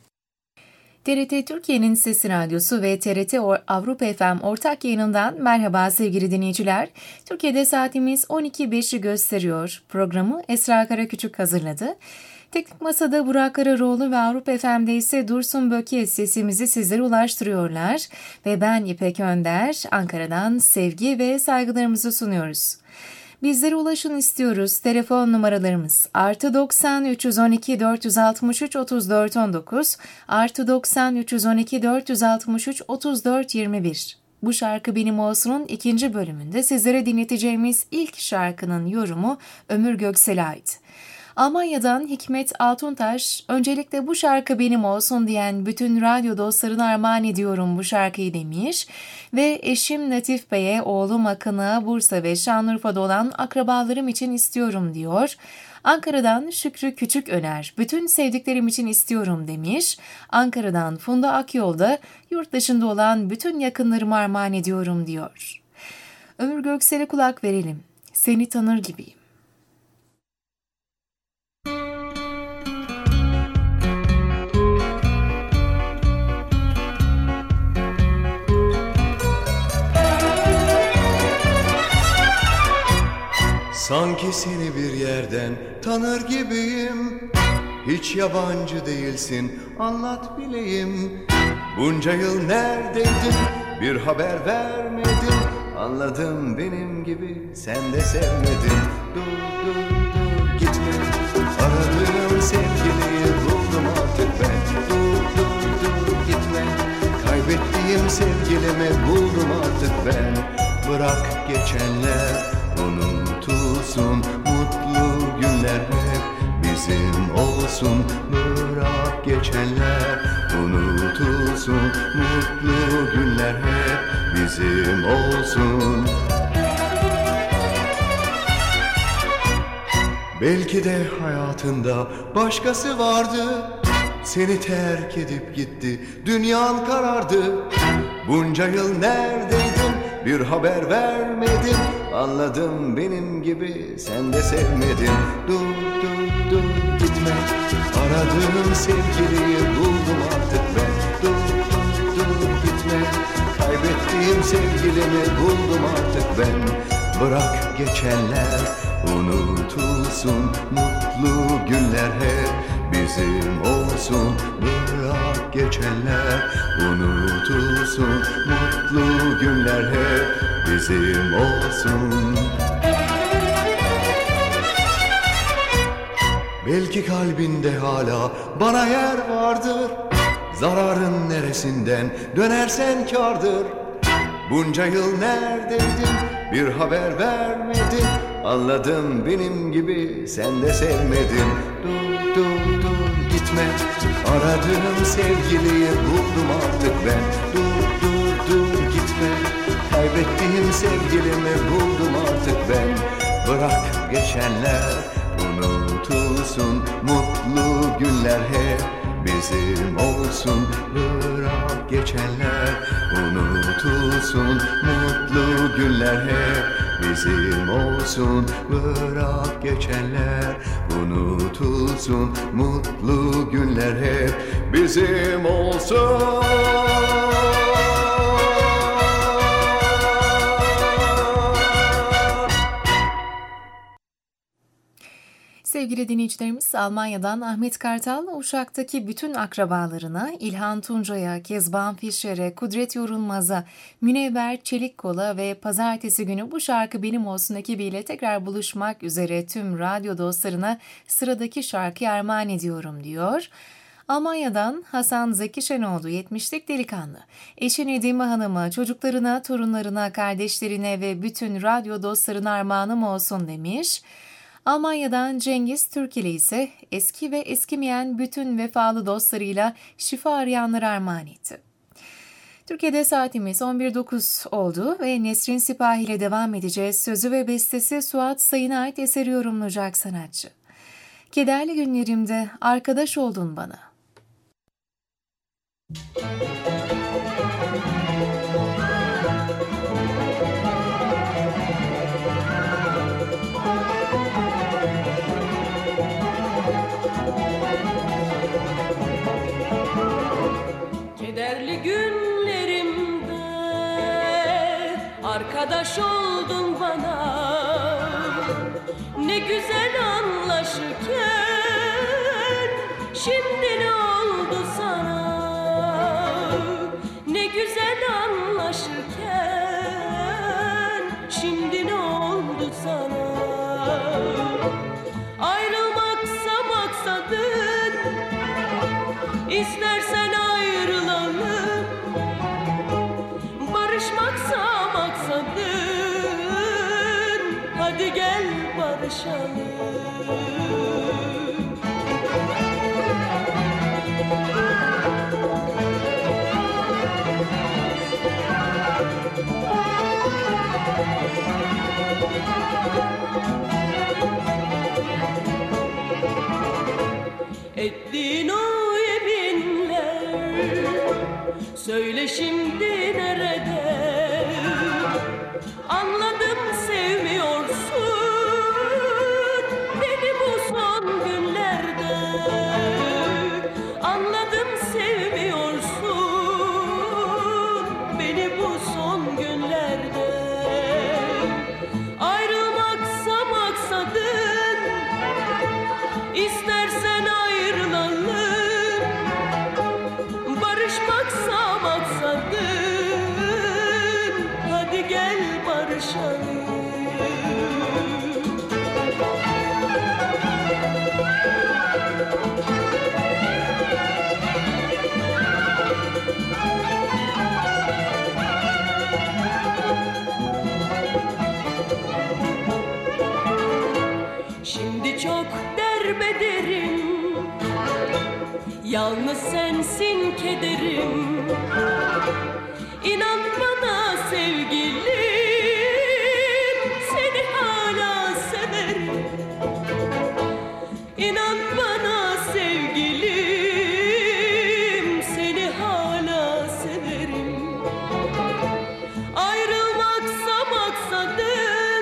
T R T Türkiye'nin Sesi Radyosu ve T R T Avrupa F M ortak yayınından merhaba sevgili dinleyiciler. Türkiye'de saatimiz on iki beşi gösteriyor. Programı Esra Karaküçük hazırladı. Teknik Masa'da Burak Hararoğlu ve Avrupa F M'de ise Dursun Böke sesimizi sizlere ulaştırıyorlar. Ve ben İpek Önder, Ankara'dan sevgi ve saygılarımızı sunuyoruz. Bizlere ulaşın istiyoruz. Telefon numaralarımız artı doksan üç yüz on iki dört yüz altmış üç otuz dört on dokuz, artı doksan üç yüz on iki dört yüz altmış üç otuz dört yirmi bir. Bu şarkı benim olsunun ikinci bölümünde sizlere dinleteceğimiz ilk şarkının yorumu Ömür Göksel'e ait. Almanya'dan Hikmet Altuntaş, öncelikle bu şarkı benim olsun diyen bütün radyo dostlarına armağan ediyorum bu şarkıyı demiş ve eşim Latif Bey'e, oğlum Akın'a, Bursa ve Şanlıurfa'da olan akrabalarım için istiyorum diyor. Ankara'dan Şükrü Küçüköner, bütün sevdiklerim için istiyorum demiş. Ankara'dan Funda Akyol da yurt dışında olan bütün yakınlarıma armağan ediyorum diyor. Ömür Göksel'e kulak verelim. Seni tanır gibiyim. Sanki seni bir yerden tanır gibiyim. Hiç yabancı değilsin, anlat bileyim. Bunca yıl neredeydin, bir haber vermedin. Anladım, benim gibi sen de sevmedin. Dur dur dur gitme, aradığım sevgiliyi buldum artık ben. Dur dur dur gitme, kaybettiğim sevgilimi buldum artık ben. Bırak geçenler unutulsun, mutlu günler hep bizim olsun. Bırak geçenler unutulsun, mutlu günler hep bizim olsun. Belki de hayatında başkası vardı, seni terk edip gitti, dünyan karardı. Bunca yıl neredeydin, bir haber vermedin. Anladım, benim gibi sen de sevmedin. Dur dur dur gitme, aradığım sevgiliyi buldum artık ben. Dur dur dur gitme, kaybettiğim sevgilimi buldum artık ben. Bırak geçenler unutulsun, mutlu günler hep bizim olsun. Bırak geçenler unutulsun, mutlu günler hep bizim olsun. Belki kalbinde hala bana yer vardır. Zararın neresinden dönersen kârdır. Bunca yıl neredeydin, bir haber vermedin. Anladım, benim gibi sen de sevmedin. Dur dur dur gitme, aradığım sevgiliyi buldum artık ben. Dur dur dur gitme, kaybettiğim sevgilimi buldum artık ben. Bırak geçenler unutulsun, mutlu günler hep bizim olsun. Bırak geçenler unutulsun, mutlu günler hep bizim olsun. Bırak geçenler unutulsun, mutlu günler hep bizim olsun. Sevgili dinleyicilerimiz, Almanya'dan Ahmet Kartal, Uşak'taki bütün akrabalarına, İlhan Tuncay'a, Kezban Fischer'e, Kudret Yorulmaz'a, Münevver Çelikkol'a ve pazartesi günü Bu Şarkı Benim Olsun ekibiyle tekrar buluşmak üzere tüm radyo dostlarına sıradaki şarkıyı armağan ediyorum diyor. Almanya'dan Hasan Zeki Şenoğlu, yetmişlik delikanlı. Eşi Nedime Hanım'a, çocuklarına, torunlarına, kardeşlerine ve bütün radyo dostlarına armağanım olsun demiş. Almanya'dan Cengiz Türkili ise eski ve eskimeyen bütün vefalı dostlarıyla şifa arayanlara armağan etti. Türkiye'de saatimiz on bir dokuz oldu ve Nesrin Sipahi ile devam edeceğiz. Sözü ve bestesi Suat Sayın'a ait eseri yorumlayacak sanatçı. Kederli günlerimde arkadaş oldun bana. Kederli günlerimde arkadaş oldun bana. Ne güzel anlaşırken şimdi ne oldu sana? Ne güzel anlaşırken şimdi ne oldu sana? barışalım. Ettiğin o yeminler söyle şimdi nerede? Anladım sevmiyorsun beni bu son günlerde. Anladım sevmiyorsun beni bu son günlerde. Ayrılmaksa maksadın, istersen ayrılalım. Barışmaksa maksadın, hadi gel barışalım. Şimdi çok derbederim, yalnız sensin kederim. İnan bana sevgilim, seni hala severim. İnan bana sevgilim, seni hala severim. Ayrılmaksa maksadın,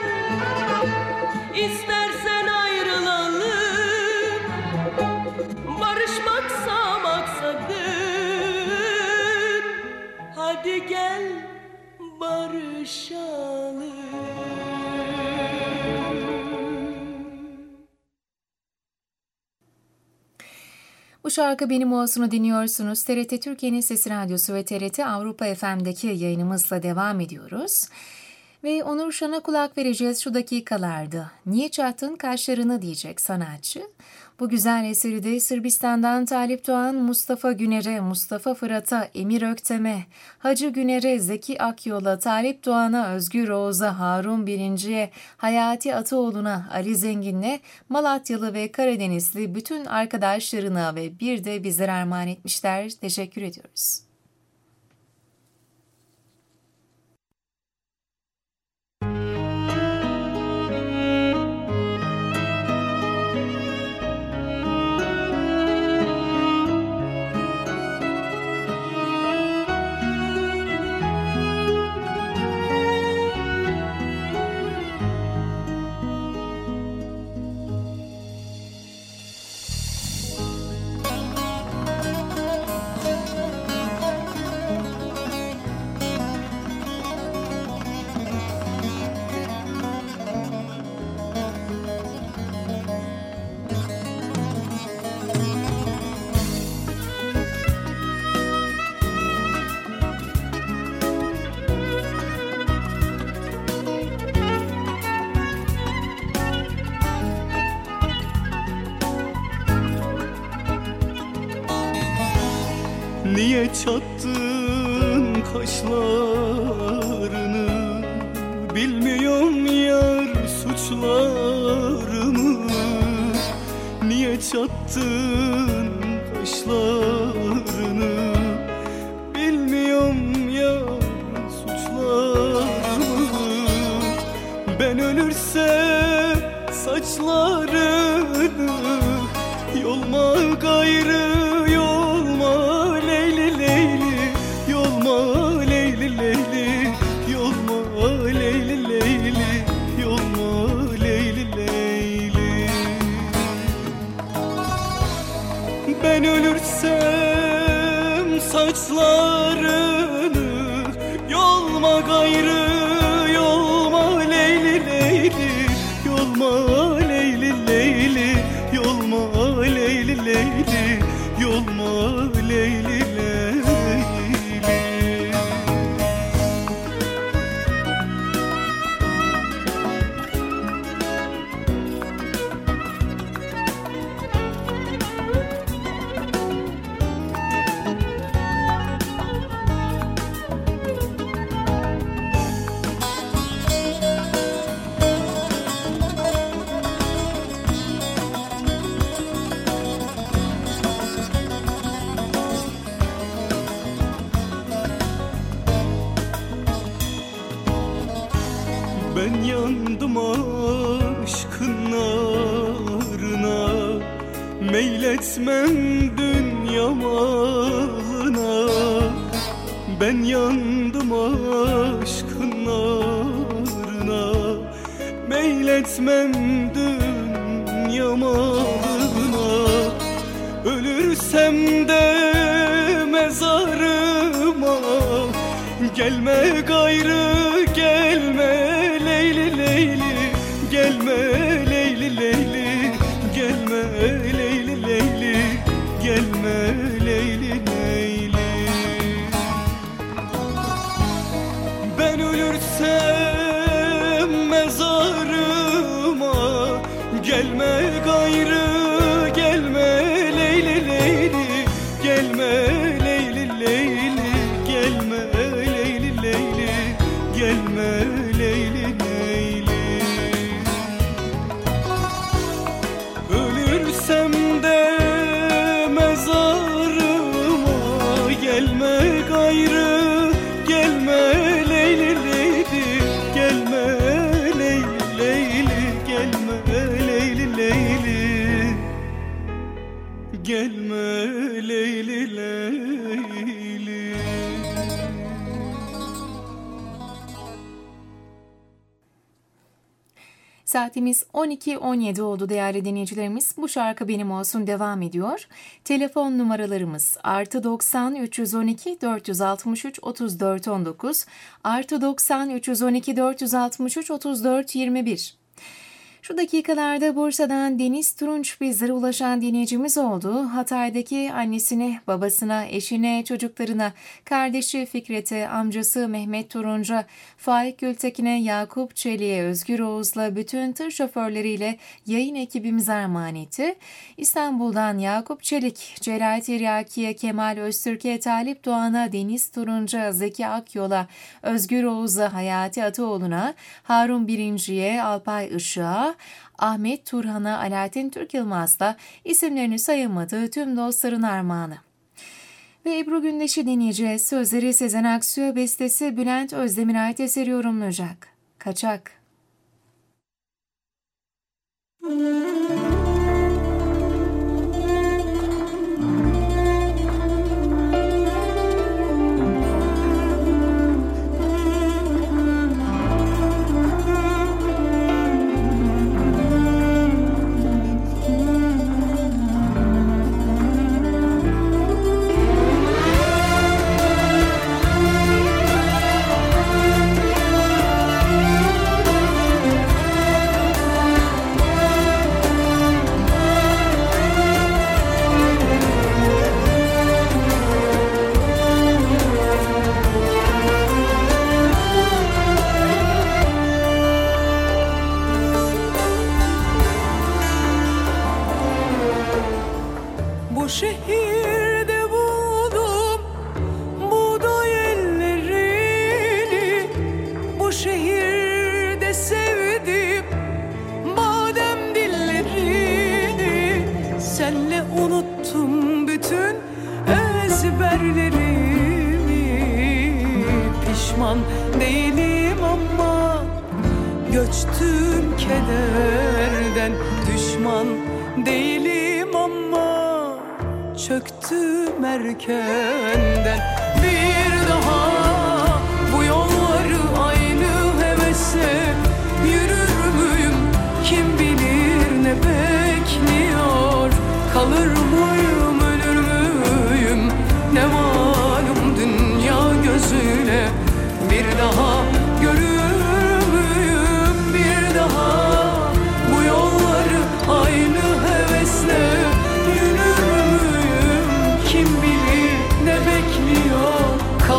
istersen ayrılalım. Barışmaksa maksadın, hadi gel barışalım. Bu şarkı Benim Olsun'u dinliyorsunuz. T R T Türkiye'nin Sesi Radyosu ve T R T Avrupa F M'deki yayınımızla devam ediyoruz. Ve Onur Şan'a kulak vereceğiz şu dakikalarda. Niye çattın kaşlarını diyecek sanatçı. Bu güzel eseri de Sırbistan'dan Talip Doğan, Mustafa Güner'e, Mustafa Fırat'a, Emir Öktem'e, Hacı Güner'e, Zeki Akyol'a, Talip Doğan'a, Özgür Oğuz'a, Harun Birinci'ye, Hayati Ataoğlu'na, Ali Zengin'le, Malatyalı ve Karadenizli bütün arkadaşlarına ve bir de bizlere armağan etmişler. Teşekkür ediyoruz. Niye çattın kaşlarını, bilmiyorum yar suçlarımı. Niye çattın kaşlarını, bilmiyorum yar suçlarımı. Ben ölürsem saçlarını yolma gayrı, yolma Leyli Leyli, yolma Leyli Leyli, yolma Leyli Leyli, yolma Leyli Leyli. Ben ölürsem saçlarını yolma gayrı, yolma Leyli Leyli, yolma Leyli Leyli, yolma Leyli Leyli, yolma Leyli Leyli. Ben yandım aşkın narına, meyletmem dünya malına. Ben yandım aşkın narına, meyletmem dünya malına. Ölürsem de mezarıma gelme gayrı, gelme Leyli Leyli, gelme Leyli Leyli, gelme Leyli Leyli, gelme Leyli Leyli. Ben ölürsem mezarıma gelme gayrı, gelme Leyli Leyli, gelme Leyli Leyli, gelme Leyli Leyli, gelme Leyli Leyli. Ölürsem de mezarıma gelme gayrı, gelme Leyli Leyli, gelme Leyli Leyli, gelme Leyli Leyli, gelme Leyli Leyli. Saatimiz on iki on yedi oldu değerli dinleyicilerimiz. Bu şarkı benim olsun devam ediyor. Telefon numaralarımız artı doksan üç yüz on iki dört yüz altmış üç otuz dört on dokuz, artı doksan üç yüz on iki dört yüz altmış üç otuz dört yirmi bir. Şu dakikalarda Bursa'dan Deniz Turunç bizlere ulaşan dinleyicimiz oldu. Hatay'daki annesine, babasına, eşine, çocuklarına, kardeşi Fikret'e, amcası Mehmet Turunç'a, Faik Gültekin'e, Yakup Çelik'e, Özgür Oğuz'la bütün tır şoförleriyle yayın ekibimize armağan etti. İstanbul'dan Yakup Çelik, Celal Tiryaki'ye, Kemal Öztürk'e, Talip Doğan'a, Deniz Turunç'a, Zeki Akyol'a, Özgür Oğuz'a, Hayati Ataoğlu'na, Harun Birinci'ye, Alpay Işık'a, Ahmet Turhan'a, Alaaddin Türk Yılmaz'la isimlerini sayamadığı tüm dostların armağanı. Ve Ebru Gündeş'i dinleyeceğiz. Sözleri Sezen Aksu, bestesi Bülent Özdemir'e ait eseri yorumlayacak. Kaçak. Bu şehirde buldum buğday ellerini, bu şehirde sevdim badem dillerini. Senle unuttum bütün ezberlerimi, pişman değilim ama göçtüm kederden, düşman değilim ama çöktüm erkenden. Bir daha bu yolları aynı hevesle yürür müyüm? Kim bilir ne bekliyor? Kalır mıyım, ölür müyüm? Ne malum dünya gözüyle bir daha görür müyüm? Bir daha bu yolları aynı hevesle yürür müyüm? Kim bilir ne bekliyor?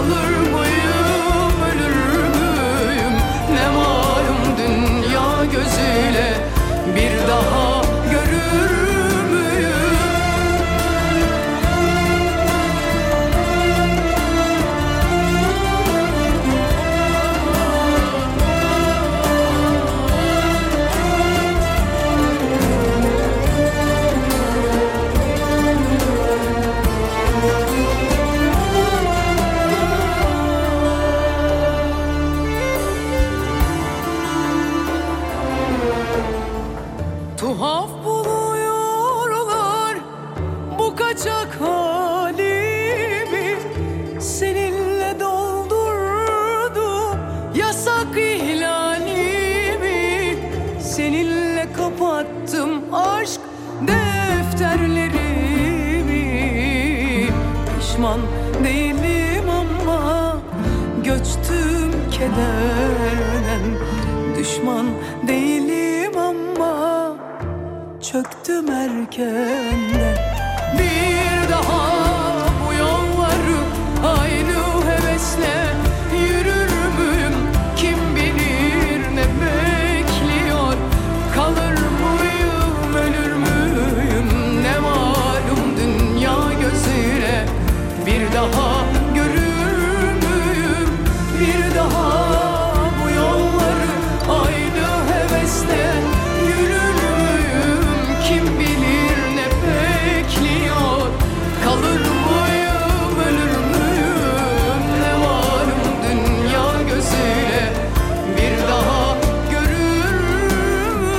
kederden. Düşman değilim ama çöktüm erkenden. Bir daha bu yolları aynı hevesle yürür müyüm? Kim bilir ne bekliyor? Kalır mıyım, ölür müyüm? Ne malum dünya gözüyle bir daha görür müyüm? Bir daha bu yolları aynı hevesle yürür müyüm? Kim bilir ne bekliyor? Kalır mıyım, ölür müyüm? Ne malum dünya gözüyle bir daha görür müyüm?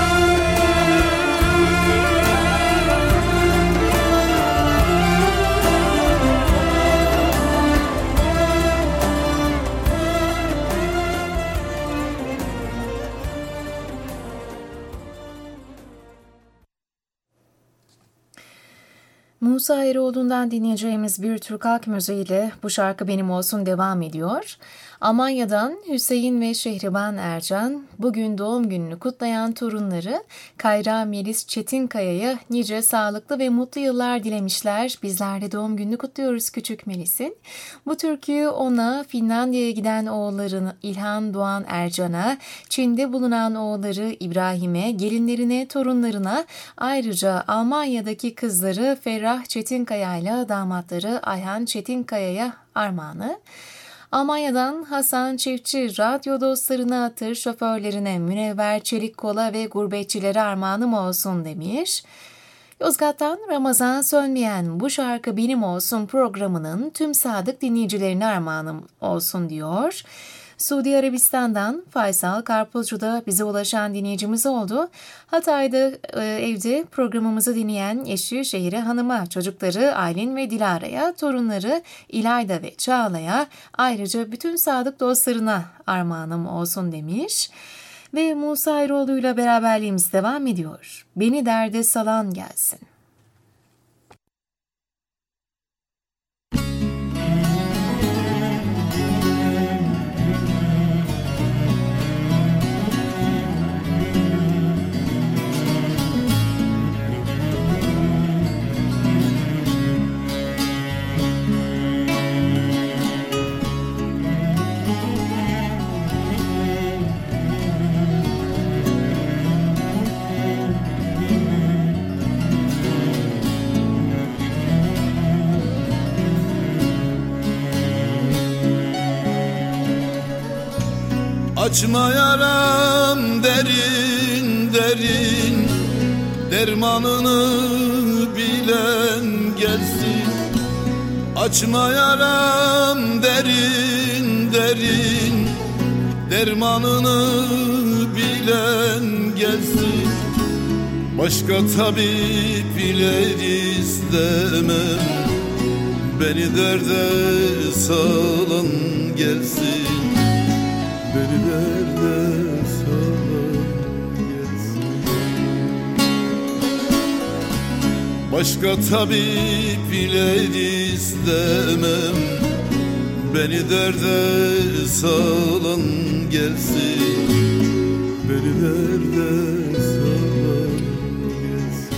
Musa Eroğlu'ndan dinleyeceğimiz bir Türk halk müziğiyle Bu Şarkı Benim Olsun devam ediyor. Almanya'dan Hüseyin ve Şehriban Ercan bugün doğum gününü kutlayan torunları Kayra Melis Çetinkaya'ya nice sağlıklı ve mutlu yıllar dilemişler. Bizler de doğum gününü kutluyoruz küçük Melis'in. Bu türküyü ona, Finlandiya'ya giden oğullarını İlhan Doğan Ercan'a, Çin'de bulunan oğulları İbrahim'e, gelinlerine, torunlarına, ayrıca Almanya'daki kızları Ferrah Çetinkaya ile damatları Ayhan Çetinkaya'ya armağanı. Almanya'dan Hasan Çiftçi radyo dostlarına, tır şoförlerine, Münevver Çelikkol'a ve gurbetçilere armağanım olsun demiş. Yozgat'tan Ramazan Sönmeyen Bu Şarkı Benim Olsun programının tüm sadık dinleyicilerine armağanım olsun diyor. Suudi Arabistan'dan Faysal Karpuzcu'da bize ulaşan dinleyicimiz oldu. Hatay'da e, evde programımızı dinleyen eşi Şehire Hanım'a, çocukları Aylin ve Dilara'ya, torunları İlayda ve Çağla'ya, ayrıca bütün sadık dostlarına armağanım olsun demiş. Ve Musa Eroğlu'yla beraberliğimiz devam ediyor. Beni derde salan gelsin. Açma yaram derin derin, dermanını bilen gelsin. Açma yaram derin derin, dermanını bilen gelsin. Başka tabip iler istemem, beni derde salan gelsin. Beni derde salan gelsin. Başka tabip iler istemem, beni derde salan gelsin. Beni derde salan gelsin.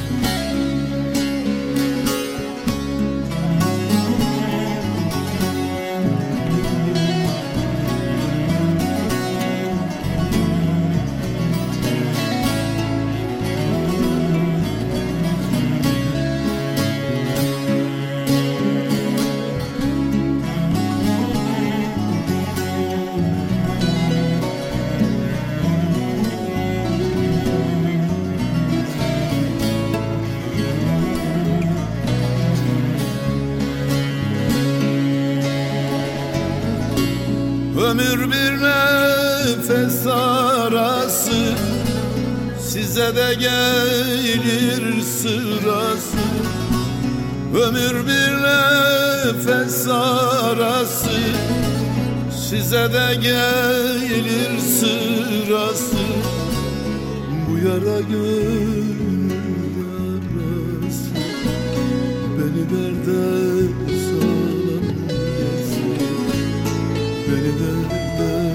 Ömür bir nefes arası, size de gelir sırası. Ömür bir nefes arası, size de gelir sırası. Bu yara gönül yarası, beni derde salan gelsin. Beni derde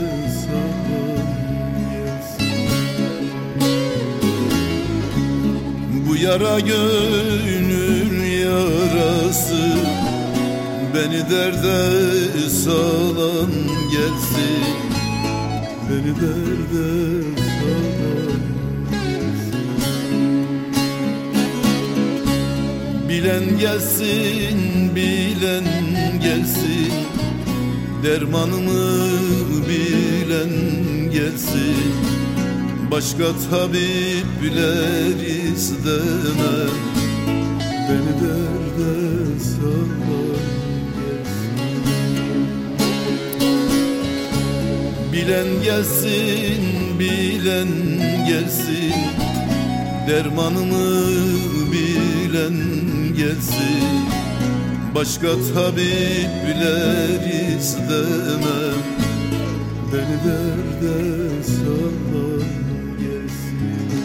yara gönül yarası, beni derde salan gelsin, beni derde salan gelsin. Bilen gelsin, bilen gelsin, dermanımı bilen gelsin. Başka tabipler istemem, beni derde salan gelsin. Bilen gelsin, bilen gelsin, dermanımı bilen gelsin. Başka tabipler istemem, beni derde salan gelsin.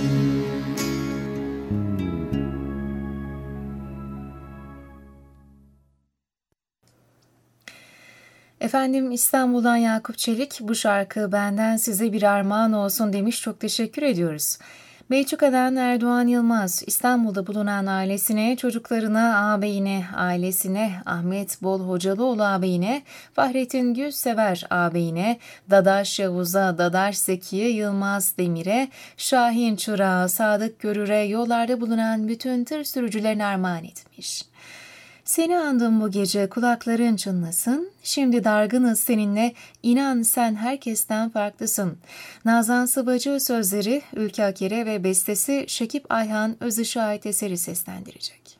Efendim, İstanbul'dan Yakup Çelik bu şarkı benden size bir armağan olsun demiş. Çok teşekkür ediyoruz. Belçika'dan Erdoğan Yılmaz, İstanbul'da bulunan ailesine, çocuklarına, ağabeyine, ailesine, Ahmet Bol Hocalıoğlu ağabeyine, Fahrettin Gülsever ağabeyine, Dadaş Yavuz'a, Dadaş Zekiye, Yılmaz Demir'e, Şahin Çırağı, Sadık Görür'e, yollarda bulunan bütün tır sürücülerine armağan etmiş. Seni andım bu gece, kulakların çınlasın. Şimdi dargınız seninle, inan sen herkesten farklısın. Nazan Sıvacı sözleri Ülke Akere ve bestesi Şekip Ayhan Özışık'a ait eseri seslendirecek.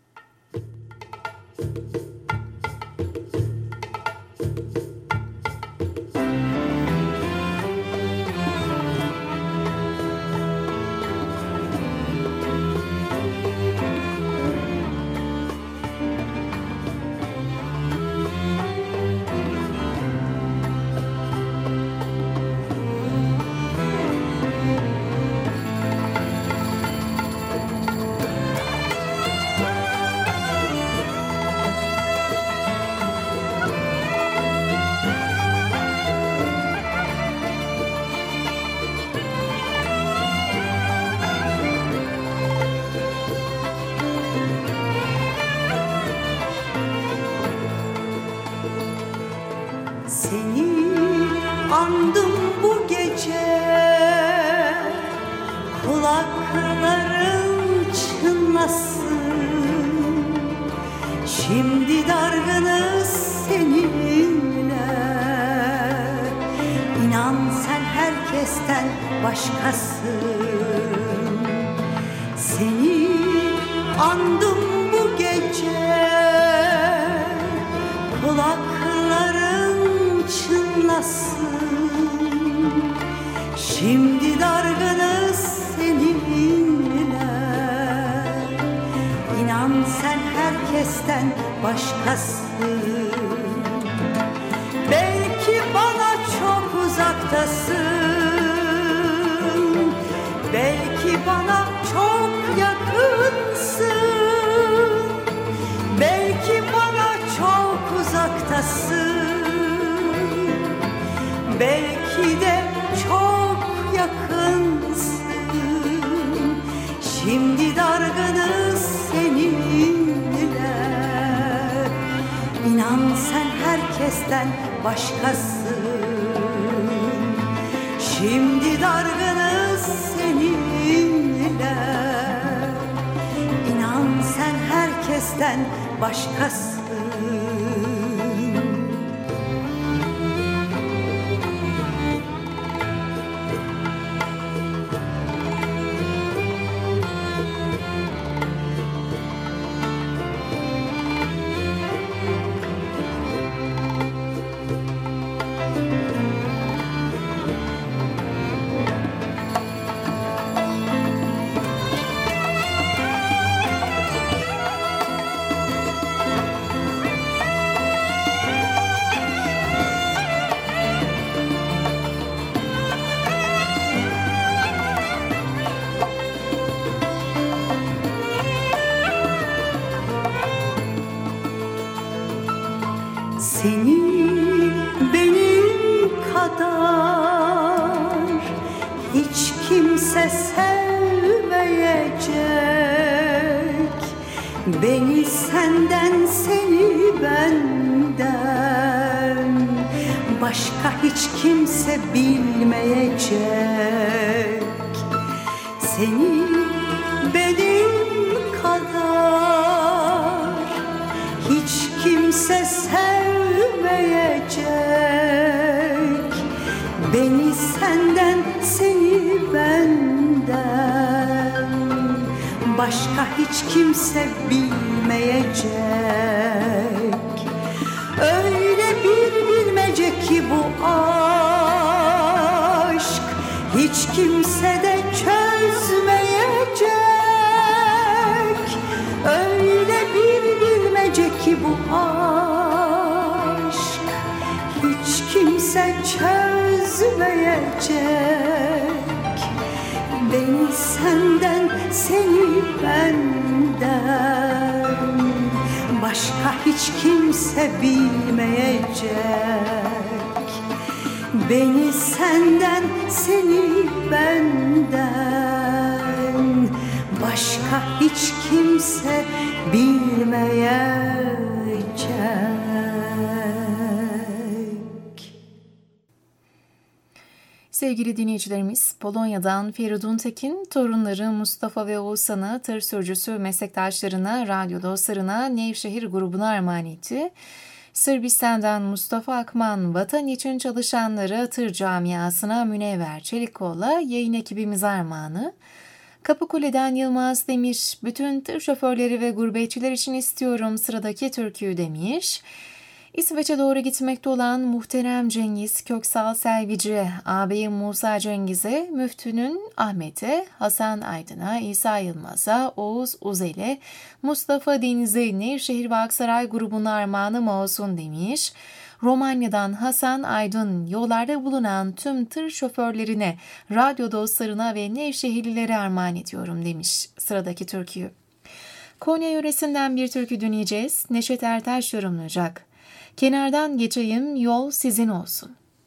Andım bu gece, kulaklarım çınlasın. Şimdi dargınız seninle, İnan sen herkesten başkasın. Seni andım bu gece, kulaklarım çınlasın. Şimdi dargınız seninle, İnan sen herkesten başkasın. Belki bana çok uzaktasın, belki bana çok yakınsın, belki bana çok uzaktasın, belki de çok yakınsın. Şimdi dargınız seninle, İnan sen herkesten başkasın. Şimdi dargınız seninle, İnan sen herkesten başkasın. Beni senden, seni benden başka hiç kimse bilmeyecek. Seni benim kadar hiç kimse sevmeyecek. Beni senden, seni benden başka hiç kimse bilmeyecek. Öyle bir bilmece ki bu aşk hiç kimse de çözmeyecek. Öyle bir bilmece ki bu aşk hiç kimse çözmeyecek. Beni senden, seni benden başka hiç kimse bilmeyecek. Beni senden, seni benden başka hiç kimse bilmeyecek. Sevgili dinleyicilerimiz, Polonya'dan Feridun Tekin, torunları Mustafa ve Oğuzhan'a, tır sürücüsü meslektaşlarına, radyo dostlarına, Nevşehir grubuna armağan etti. Sırbistan'dan Mustafa Akman, vatan için çalışanlara, tır camiasına, Münevver Çelikoğlu'la yayın ekibimize armağanı. Kapıkule'den Yılmaz Demir, bütün tır şoförleri ve gurbetçiler için istiyorum sıradaki türküyü demiş. İsveç'e doğru gitmekte olan muhterem Cengiz Köksal Selvici, ağabeyim Musa Cengiz'e, müftünün Ahmet'e, Hasan Aydın'a, İsa Yılmaz'a, Oğuz Uzel'e, Mustafa Deniz'e, Nevşehir ve Aksaray grubuna armağanım olsun demiş. Romanya'dan Hasan Aydın, yollarda bulunan tüm tır şoförlerine, radyo dostlarına ve Nevşehirlilere armağan ediyorum demiş sıradaki türküyü. Konya yöresinden bir türkü dinleyeceğiz. Neşet Ertaş yorumlayacak. Kenardan geçeyim, yol sizin olsun.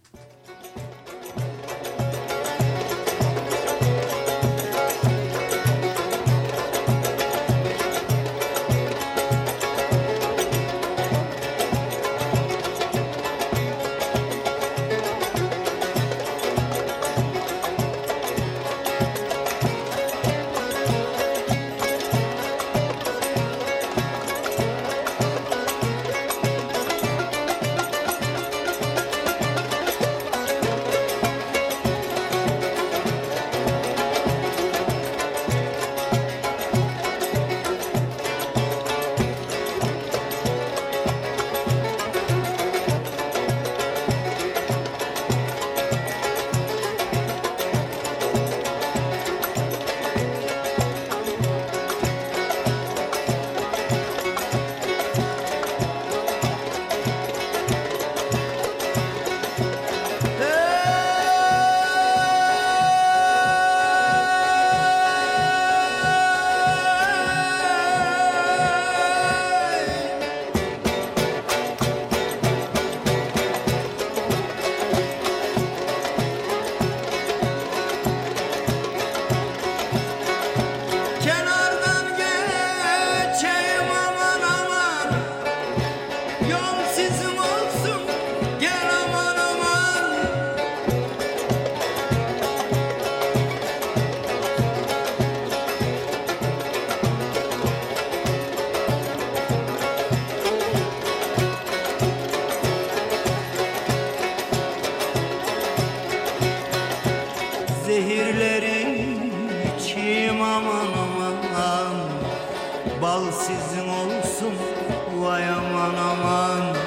Zehirleri içeyim aman aman, bal sizin olsun vay aman aman.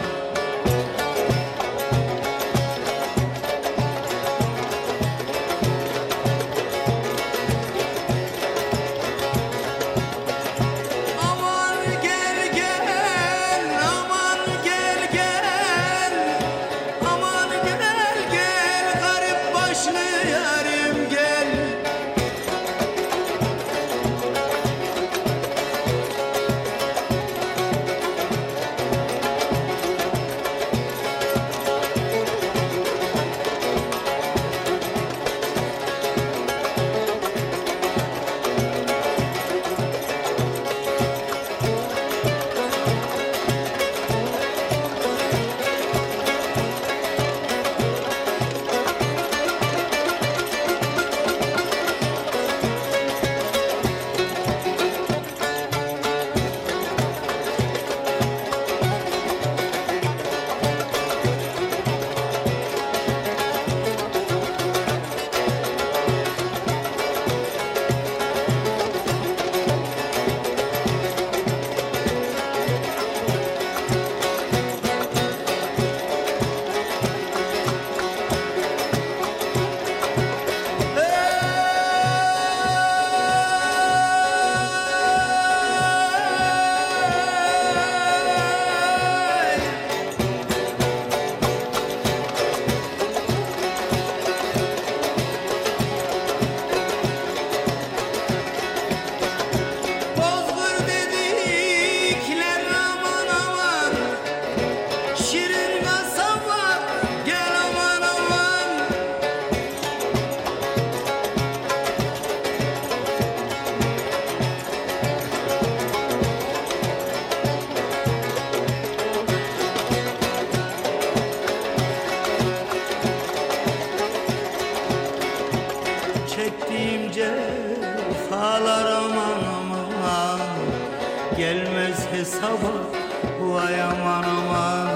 bağlar aman aman, gelmez hesaba vay aman aman.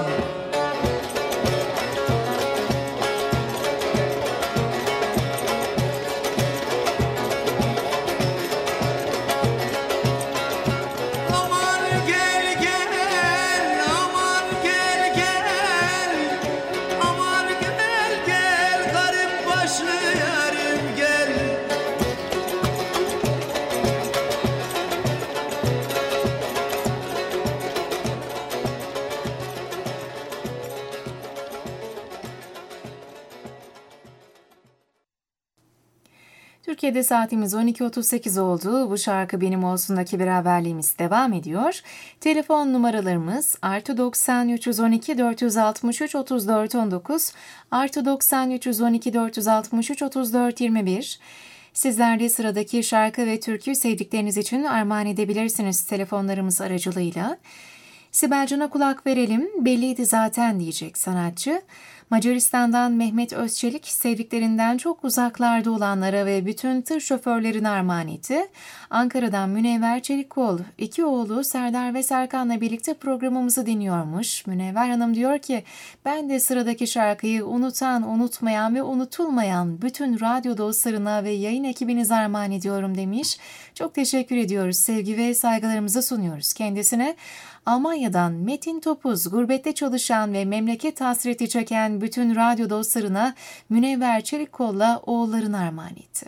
Türkiye'de saatimiz on iki otuz sekiz oldu. Bu şarkı benim olsundaki beraberliğimiz devam ediyor. Telefon numaralarımız artı doksan üç yüz on iki dört yüz altmış üç otuz dört on dokuz, artı doksan üç yüz on iki dört yüz altmış üç otuz dört yirmi bir. Sizler de sıradaki şarkı ve türkü sevdikleriniz için armağan edebilirsiniz telefonlarımız aracılığıyla. Sibel Can'a kulak verelim, belliydi zaten diyecek sanatçı. Macaristan'dan Mehmet Özçelik sevdiklerinden çok uzaklarda olanlara ve bütün tır şoförlerine armağan etti. Ankara'dan Münevver Çelikkol, iki oğlu Serdar ve Serkan'la birlikte programımızı dinliyormuş. Münevver Hanım diyor ki, ben de sıradaki şarkıyı unutan, unutmayan ve unutulmayan bütün radyo dostlarına ve yayın ekibinize armağan ediyorum demiş. Çok teşekkür ediyoruz, sevgi ve saygılarımızı sunuyoruz kendisine. Almanya'dan Metin Topuz, gurbette çalışan ve memleket hasreti çeken bütün radyo dostlarına Münevver Çelikkol'la oğullarına armağan etti.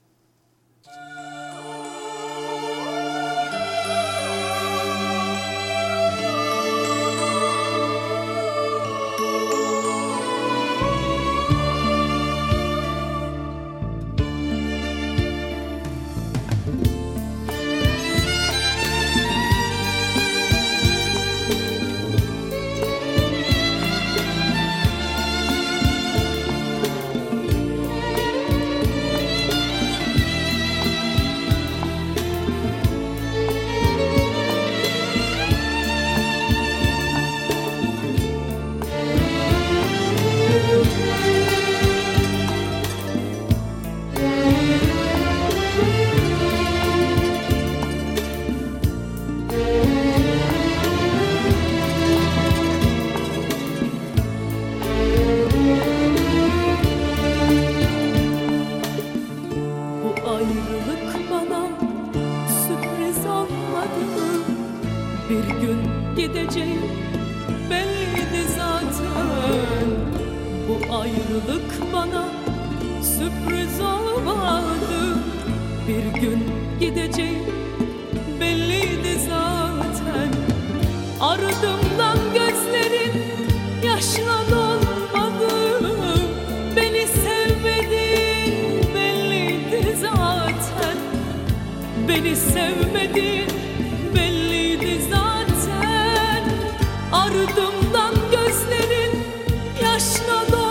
Ayrılık bana sürpriz olmadı. Bir gün gideceğim belliydi zaten. Ardımdan gözlerin yaşla dolmadı. Beni sevmedin belliydi zaten. Beni sevmedin belliydi zaten. Ardımdan gözlerin yaşla dolmadı.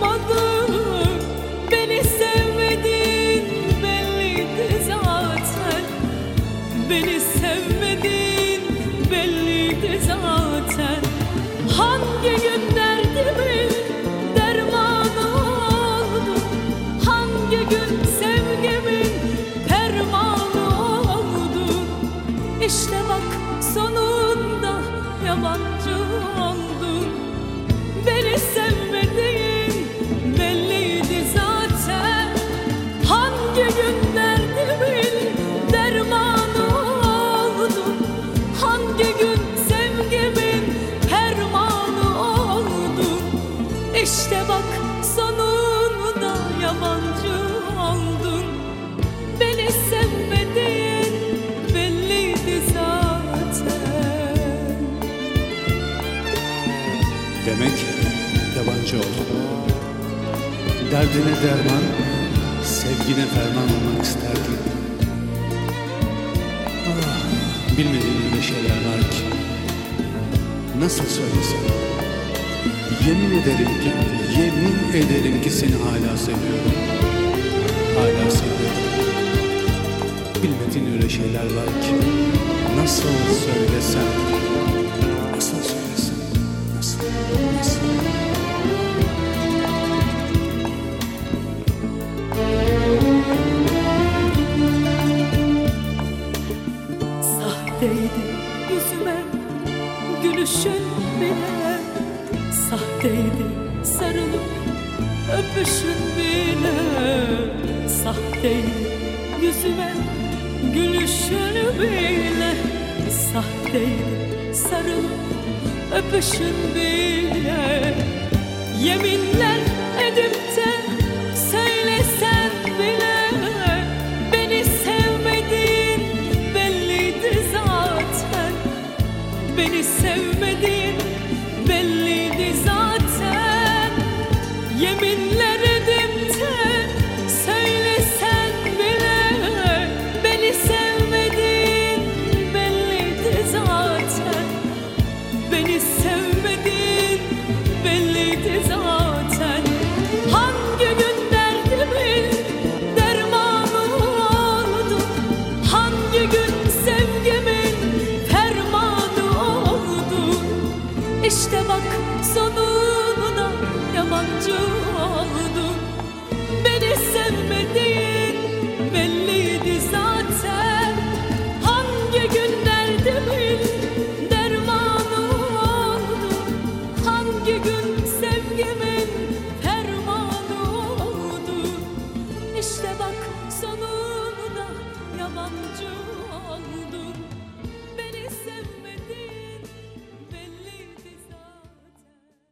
Beni sevmedin belliydi zaten. Beni sevmedin belliydi zaten. Hangi gün derdimin dermanı oldun? Hangi gün sevgimin fermanı oldun? İşte bak sonunda yabancı oldun. Beni sevmedin belliydi zaten. Hangi gün derdimin dermanı oldun? Hangi gün sevgimin fermanı oldun? İşte bak sonunda yabancı oldun. Beni sevmedin belliydi zaten. Demek yabancı oldum. Derdine derman, sevgine ferman olmak isterdim. Ah, bilmediğim öyle şeyler var ki. Nasıl söylesem? Yemin ederim ki, yemin ederim ki seni hala seviyorum. Hala seviyorum. Bilmediğin öyle şeyler var ki. Nasıl söylesem? Nasıl söylesem? Nasıl? Nasıl? öpüşün bile sahteydi. Yüzüme gülüşün bile sahteydi. Sarılıp öpüşün bile, yeminler edip de söylesen bile beni sevmedin belliydi zaten. Beni sevmedin belliydi zaten. Yeminler edip de söylesen bile beni sevmedin belliydi zaten. Beni sevmedin belliydi zaten. Hangi gün derdimin dermanı oldu, hangi gün sevgimin fermanı oldu. İşte bak sonunda yabancı oldun. Beni sevmedin belliydi zaten. Hangi gün derdimin dermanı oldu, hangi gün sevgimin fermanı oldu. İşte bak sonunda yabancı oldun. Beni sevmedin belliydi zaten.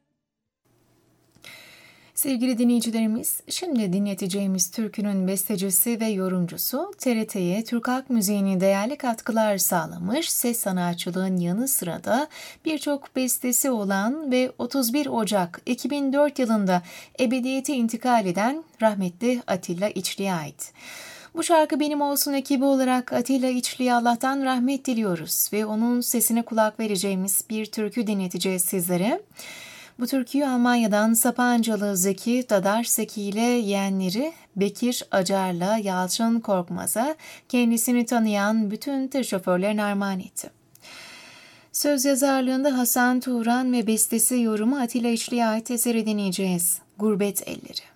Sevgili dinleyicilerimiz, şimdi dinleteceğimiz türkünün bestecisi ve yorumcusu T R T'ye Türk halk müziğine değerli katkılar sağlamış, ses sanatçılığın yanı sıra da birçok bestesi olan ve otuz bir Ocak iki bin dört yılında ebediyete intikal eden rahmetli Atilla İçli'ye ait. Bu şarkı Benim Olsun ekibi olarak Atilla İçli'ye Allah'tan rahmet diliyoruz ve onun sesine kulak vereceğimiz bir türkü dinleteceğiz sizlere. Bu türküyü Almanya'dan Sapancalı Zeki Dadar Seki ile yeğenleri Bekir Acar'la Yalçın Korkmaz'a kendisini tanıyan bütün tır şoförlerine armağan etti. Söz yazarlığında Hasan Turan ve bestesi yorumu Atilla İçli'ye ait eseri dinleyeceğiz. Gurbet Elleri.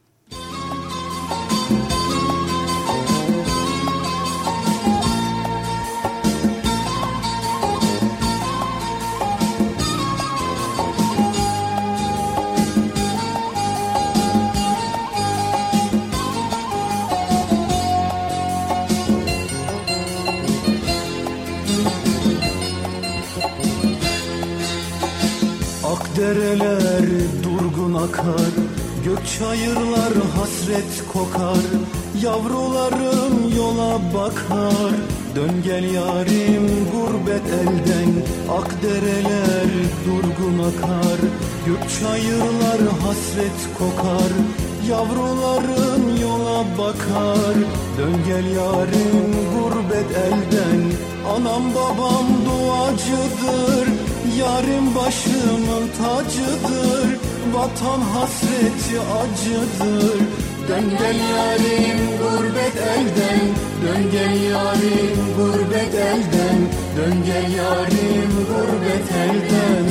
Akdereler durgun akar, gök çayırlar hasret kokar. Yavrularım yola bakar, dön gel yarim gurbet elden. Akdereler durgun akar, gök çayırlar hasret kokar. Yavrularım yola bakar, dön gel yarim gurbet elden. Anam babam duacıdır, yarim başımın tacıdır. Vatan hasreti acıdır. Dön gel yarim gurbet elden, dön gel yarim gurbet elden, dön gel yarim gurbet elden.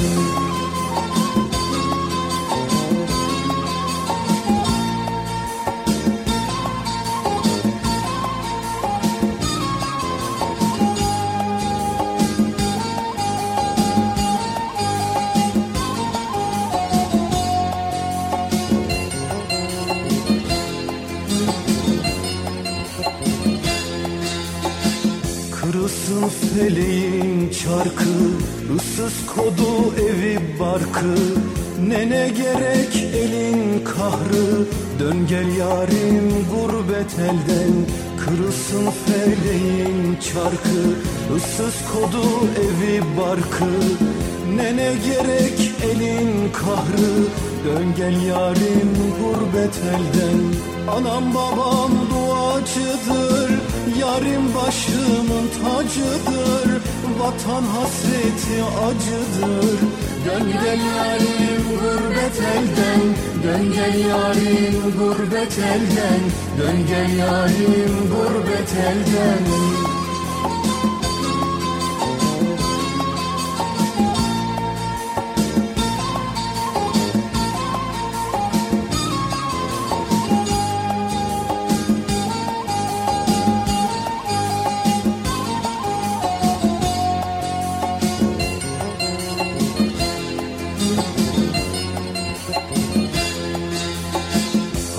Kırılsın feleğin çarkı, ıssız kodu evi barkı. Nene gerek elin kahrı, dön gel yarim gurbet elden. Kırılsın feleğin çarkı, ıssız kodu evi barkı. Nene gerek elin kahrı, dön gel yarim gurbet elden. Anam babam duacıdır, yarim başımın tacıdır. Vatan hasreti acıdır. Dön gel yarim gurbet elden, dön gel yarim gurbet elden, dön gel yarim gurbet elden.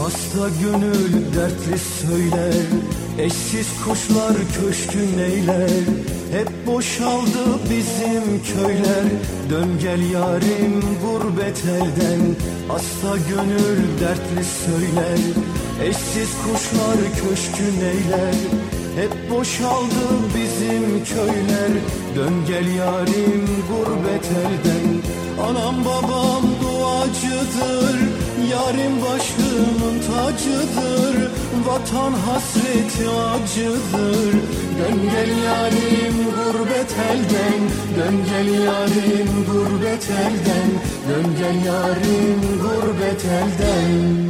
Hasta gönül dertli söyler, eşsiz kuşlar köşkün eyler. Hep boşaldı bizim köyler, dön gel yarim gurbet elden. Hasta gönül dertli söyler, eşsiz kuşlar köşkün eyler. Hep boşaldı bizim köyler, dön gel yarim gurbet elden. Anam babam duacıdır, yarim başımın tacıdır. Vatan hasreti acıdır, dön gel yarim gurbet elden. Dön gel yarim gurbet elden, dön gel yarim gurbet elden.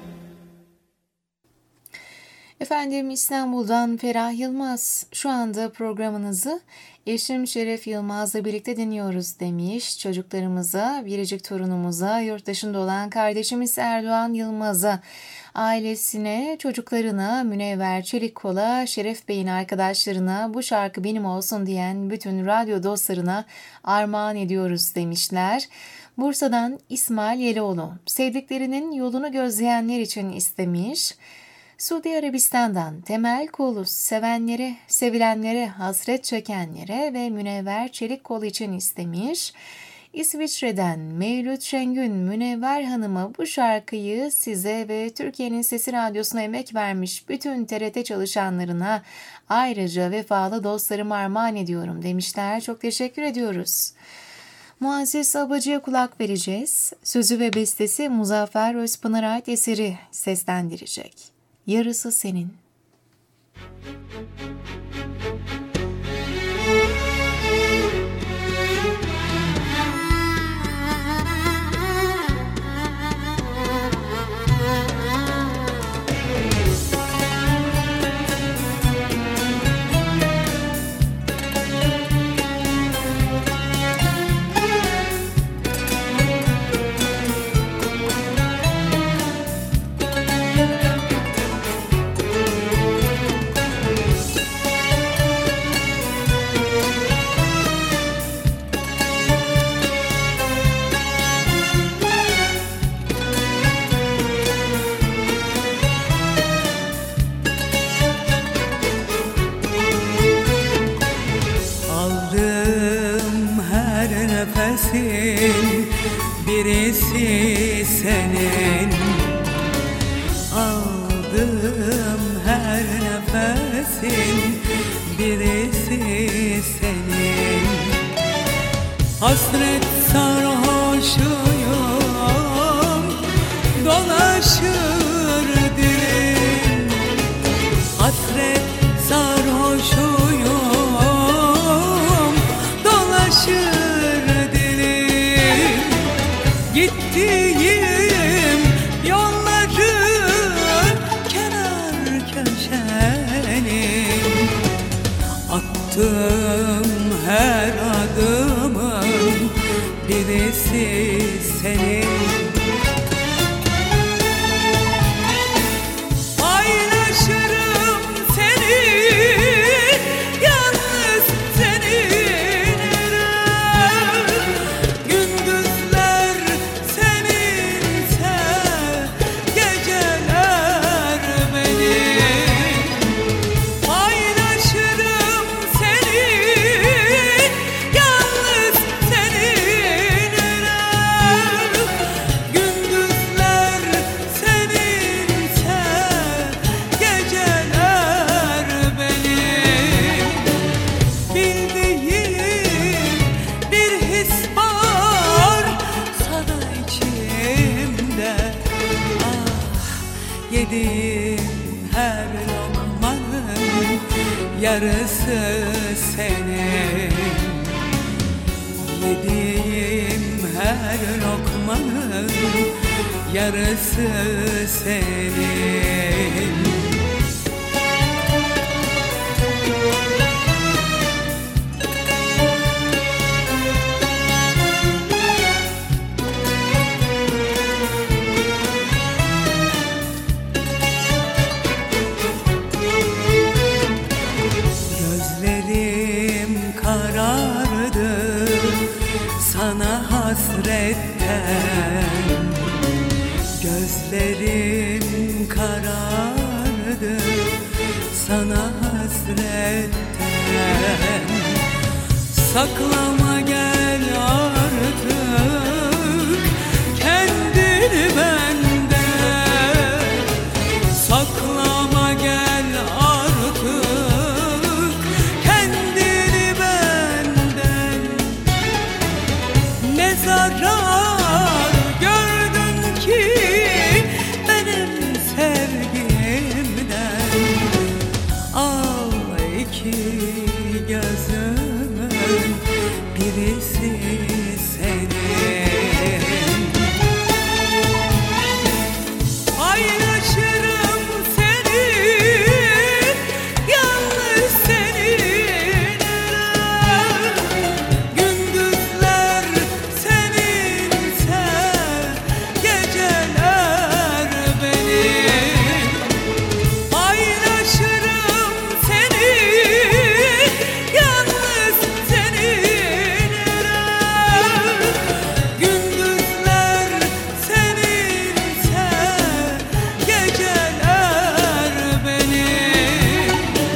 Efendim, İstanbul'dan Ferah Yılmaz, şu anda programınızı eşim Şeref Yılmaz'la birlikte dinliyoruz demiş. Çocuklarımıza, biricik torunumuza, yurt dışında olan kardeşimiz Erdoğan Yılmaz'a, ailesine, çocuklarına, Münevver Çelikkol'a, Şeref Bey'in arkadaşlarına, bu şarkı benim olsun diyen bütün radyo dostlarına armağan ediyoruz demişler. Bursa'dan İsmail Yeloğlu, sevdiklerinin yolunu gözleyenler için istemiş. Suudi Arabistan'dan Temel Kolus, sevenlere, sevilenlere, hasret çekenlere ve Münevver Çelikkol için istemiş. İsviçre'den Mevlüt Şengün, Münevver Hanım'a bu şarkıyı size ve Türkiye'nin Sesi Radyosu'na emek vermiş bütün T R T çalışanlarına, ayrıca vefalı dostlarıma armağan ediyorum demişler. Çok teşekkür ediyoruz. Muazzez Abacı'ya kulak vereceğiz. Sözü ve bestesi Muzaffer Özpınar'a ait eseri seslendirecek. Yarısı senin. Birisi senin, aldım her nefesin, birisi senin. Hasret sarhoşuyum, dolaşır dilim. Hasret sarhoşuyum, dolaşır. Gittiğim yolların kenar köşenin, attığım her adımın birisi senin. Paylaşırım seni, yalnız seninle. Gündüzler seninse, geceler benim. Paylaşırım seni, yalnız seninle. Gündüzler seninse, geceler benim. Bildiğim bir his var sana içimde. Ah, yediğim her lokmanın yarısı senin. Yediğim her lokmanın yarısı senin. Gözlerim karardı sana hasretten. Gözlerim karardı sana hasretten. Saklama gel artık kendini benden. Saklama gel artık kendini benden. Ne zarar gördün ki benim sevgimden? Al iki gözümün birisi senin. Paylaşırım seni, yalnız seninle. Gündüzler seninse, geceler benim. Paylaşırım seni, yalnız seninle. Gündüzler seninse, geceler benim.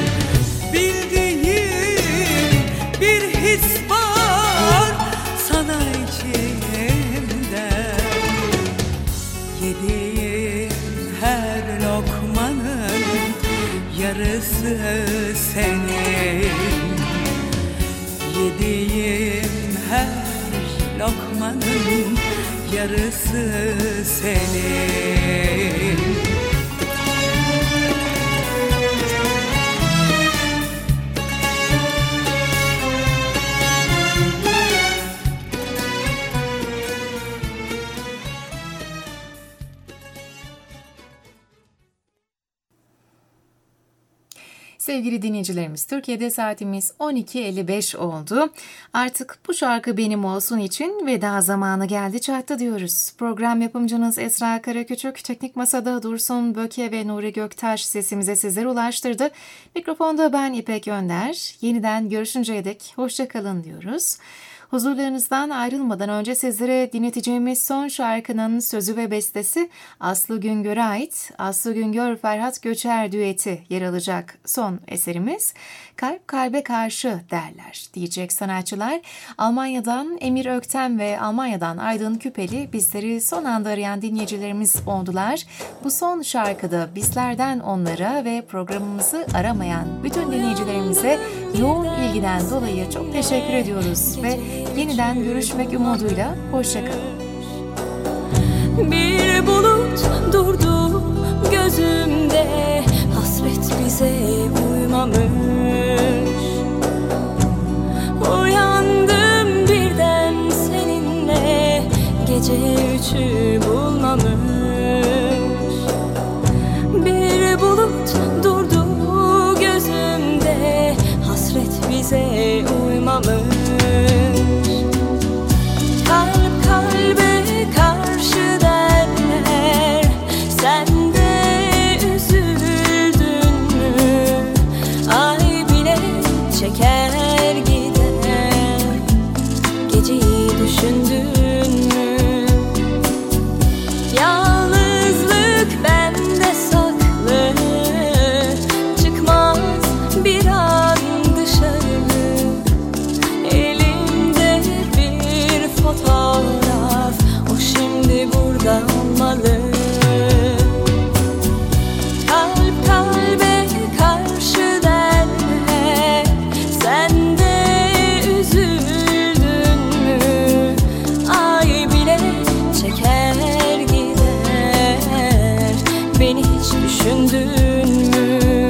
Bildiğim bir his var sana içimde. Yediğim her lokmanın yarısı senin. Yediğim her lokmanın yarısı senin. Sevgili dinleyicilerimiz, Türkiye'de saatimiz on iki elli beş oldu. Artık bu şarkı benim olsun için veda zamanı geldi çattı diyoruz. Program yapımcınız Esra Karaküçük, teknik masada Dursun Böke ve Nuri Göktaş sesimize sizlere ulaştırdı. Mikrofonda ben İpek Önder. Yeniden görüşünceye dek hoşça kalın diyoruz. Huzurlarınızdan ayrılmadan önce sizlere dinleteceğimiz son şarkının sözü ve bestesi Aslı Güngör'e ait. Aslı Güngör Ferhat Göçer düeti yer alacak son eserimiz. Kalp kalbe karşı derler diyecek sanatçılar. Almanya'dan Emir Öktem ve Almanya'dan Aydın Küpeli bizleri son anda arayan dinleyicilerimiz oldular. Bu son şarkıda bizlerden onlara ve programımızı aramayan bütün dinleyicilerimize yoğun ilgiden dolayı çok teşekkür ediyoruz ve yeniden görüşmek umuduyla hoşçakalın. Bir bulut durdu gözümde, hasret bize uymamış. Uyandım birden seninle, gece üçü bulmamış. Bir bulut durdu gözümde, hasret bize uymamış. Kalp kalbe karşı derler, sen de üzüldün mü? Ay bile çeker gider, geceyi düşündün mü? Yalnızlık bende saklı, çıkmaz bir an dışarı. Elimde bir fotoğraf, o şimdi burada olmalı. Kalp kalbe karşı derler, sen de üzüldün mü? Ay bile çeker gider, beni hiç düşündün mü?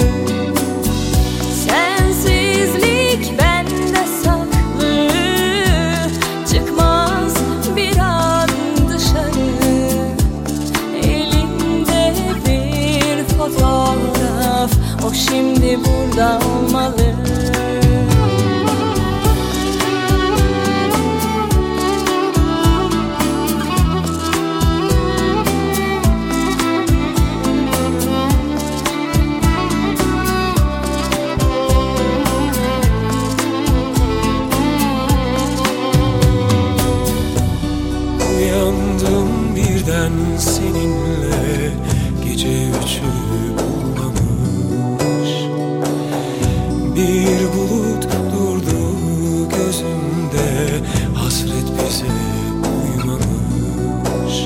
Sensizlik bende saklı, çıkmaz bir an dışarı. Elimde bir fotoğraf, o şimdi burada olmalı. Uyandım birden seninle, gece üçü bulmamış. Bir bulut durdu gözümde, hasret bize uymamış.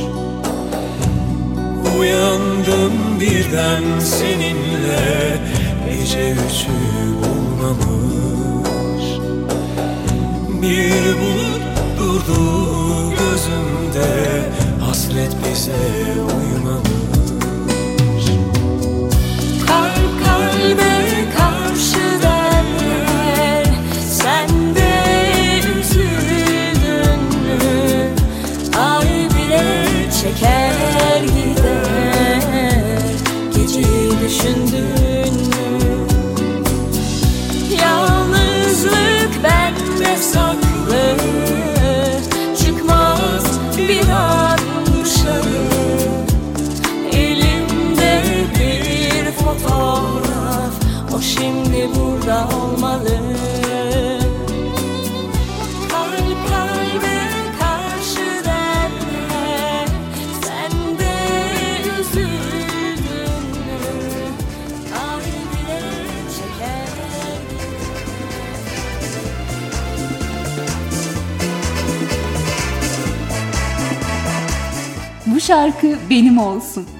Uyandım birden seninle, gece üçü bulmamış. Bir bulut durdu gözümde, hasret bize uymamış. Kalp kalbe karşı derler, sen de üzüldün mü? Ay bile çeker gider, geceyi düşündün mü? Yalnızlık bende saklı, çıkmaz bir an dışarı. Elimde bir fotoğraf, o şimdi burada olmalı. Kalp kalbe karşı derler, sen de üzüldün mü? Ay bile çeker. Bu şarkı benim olsun.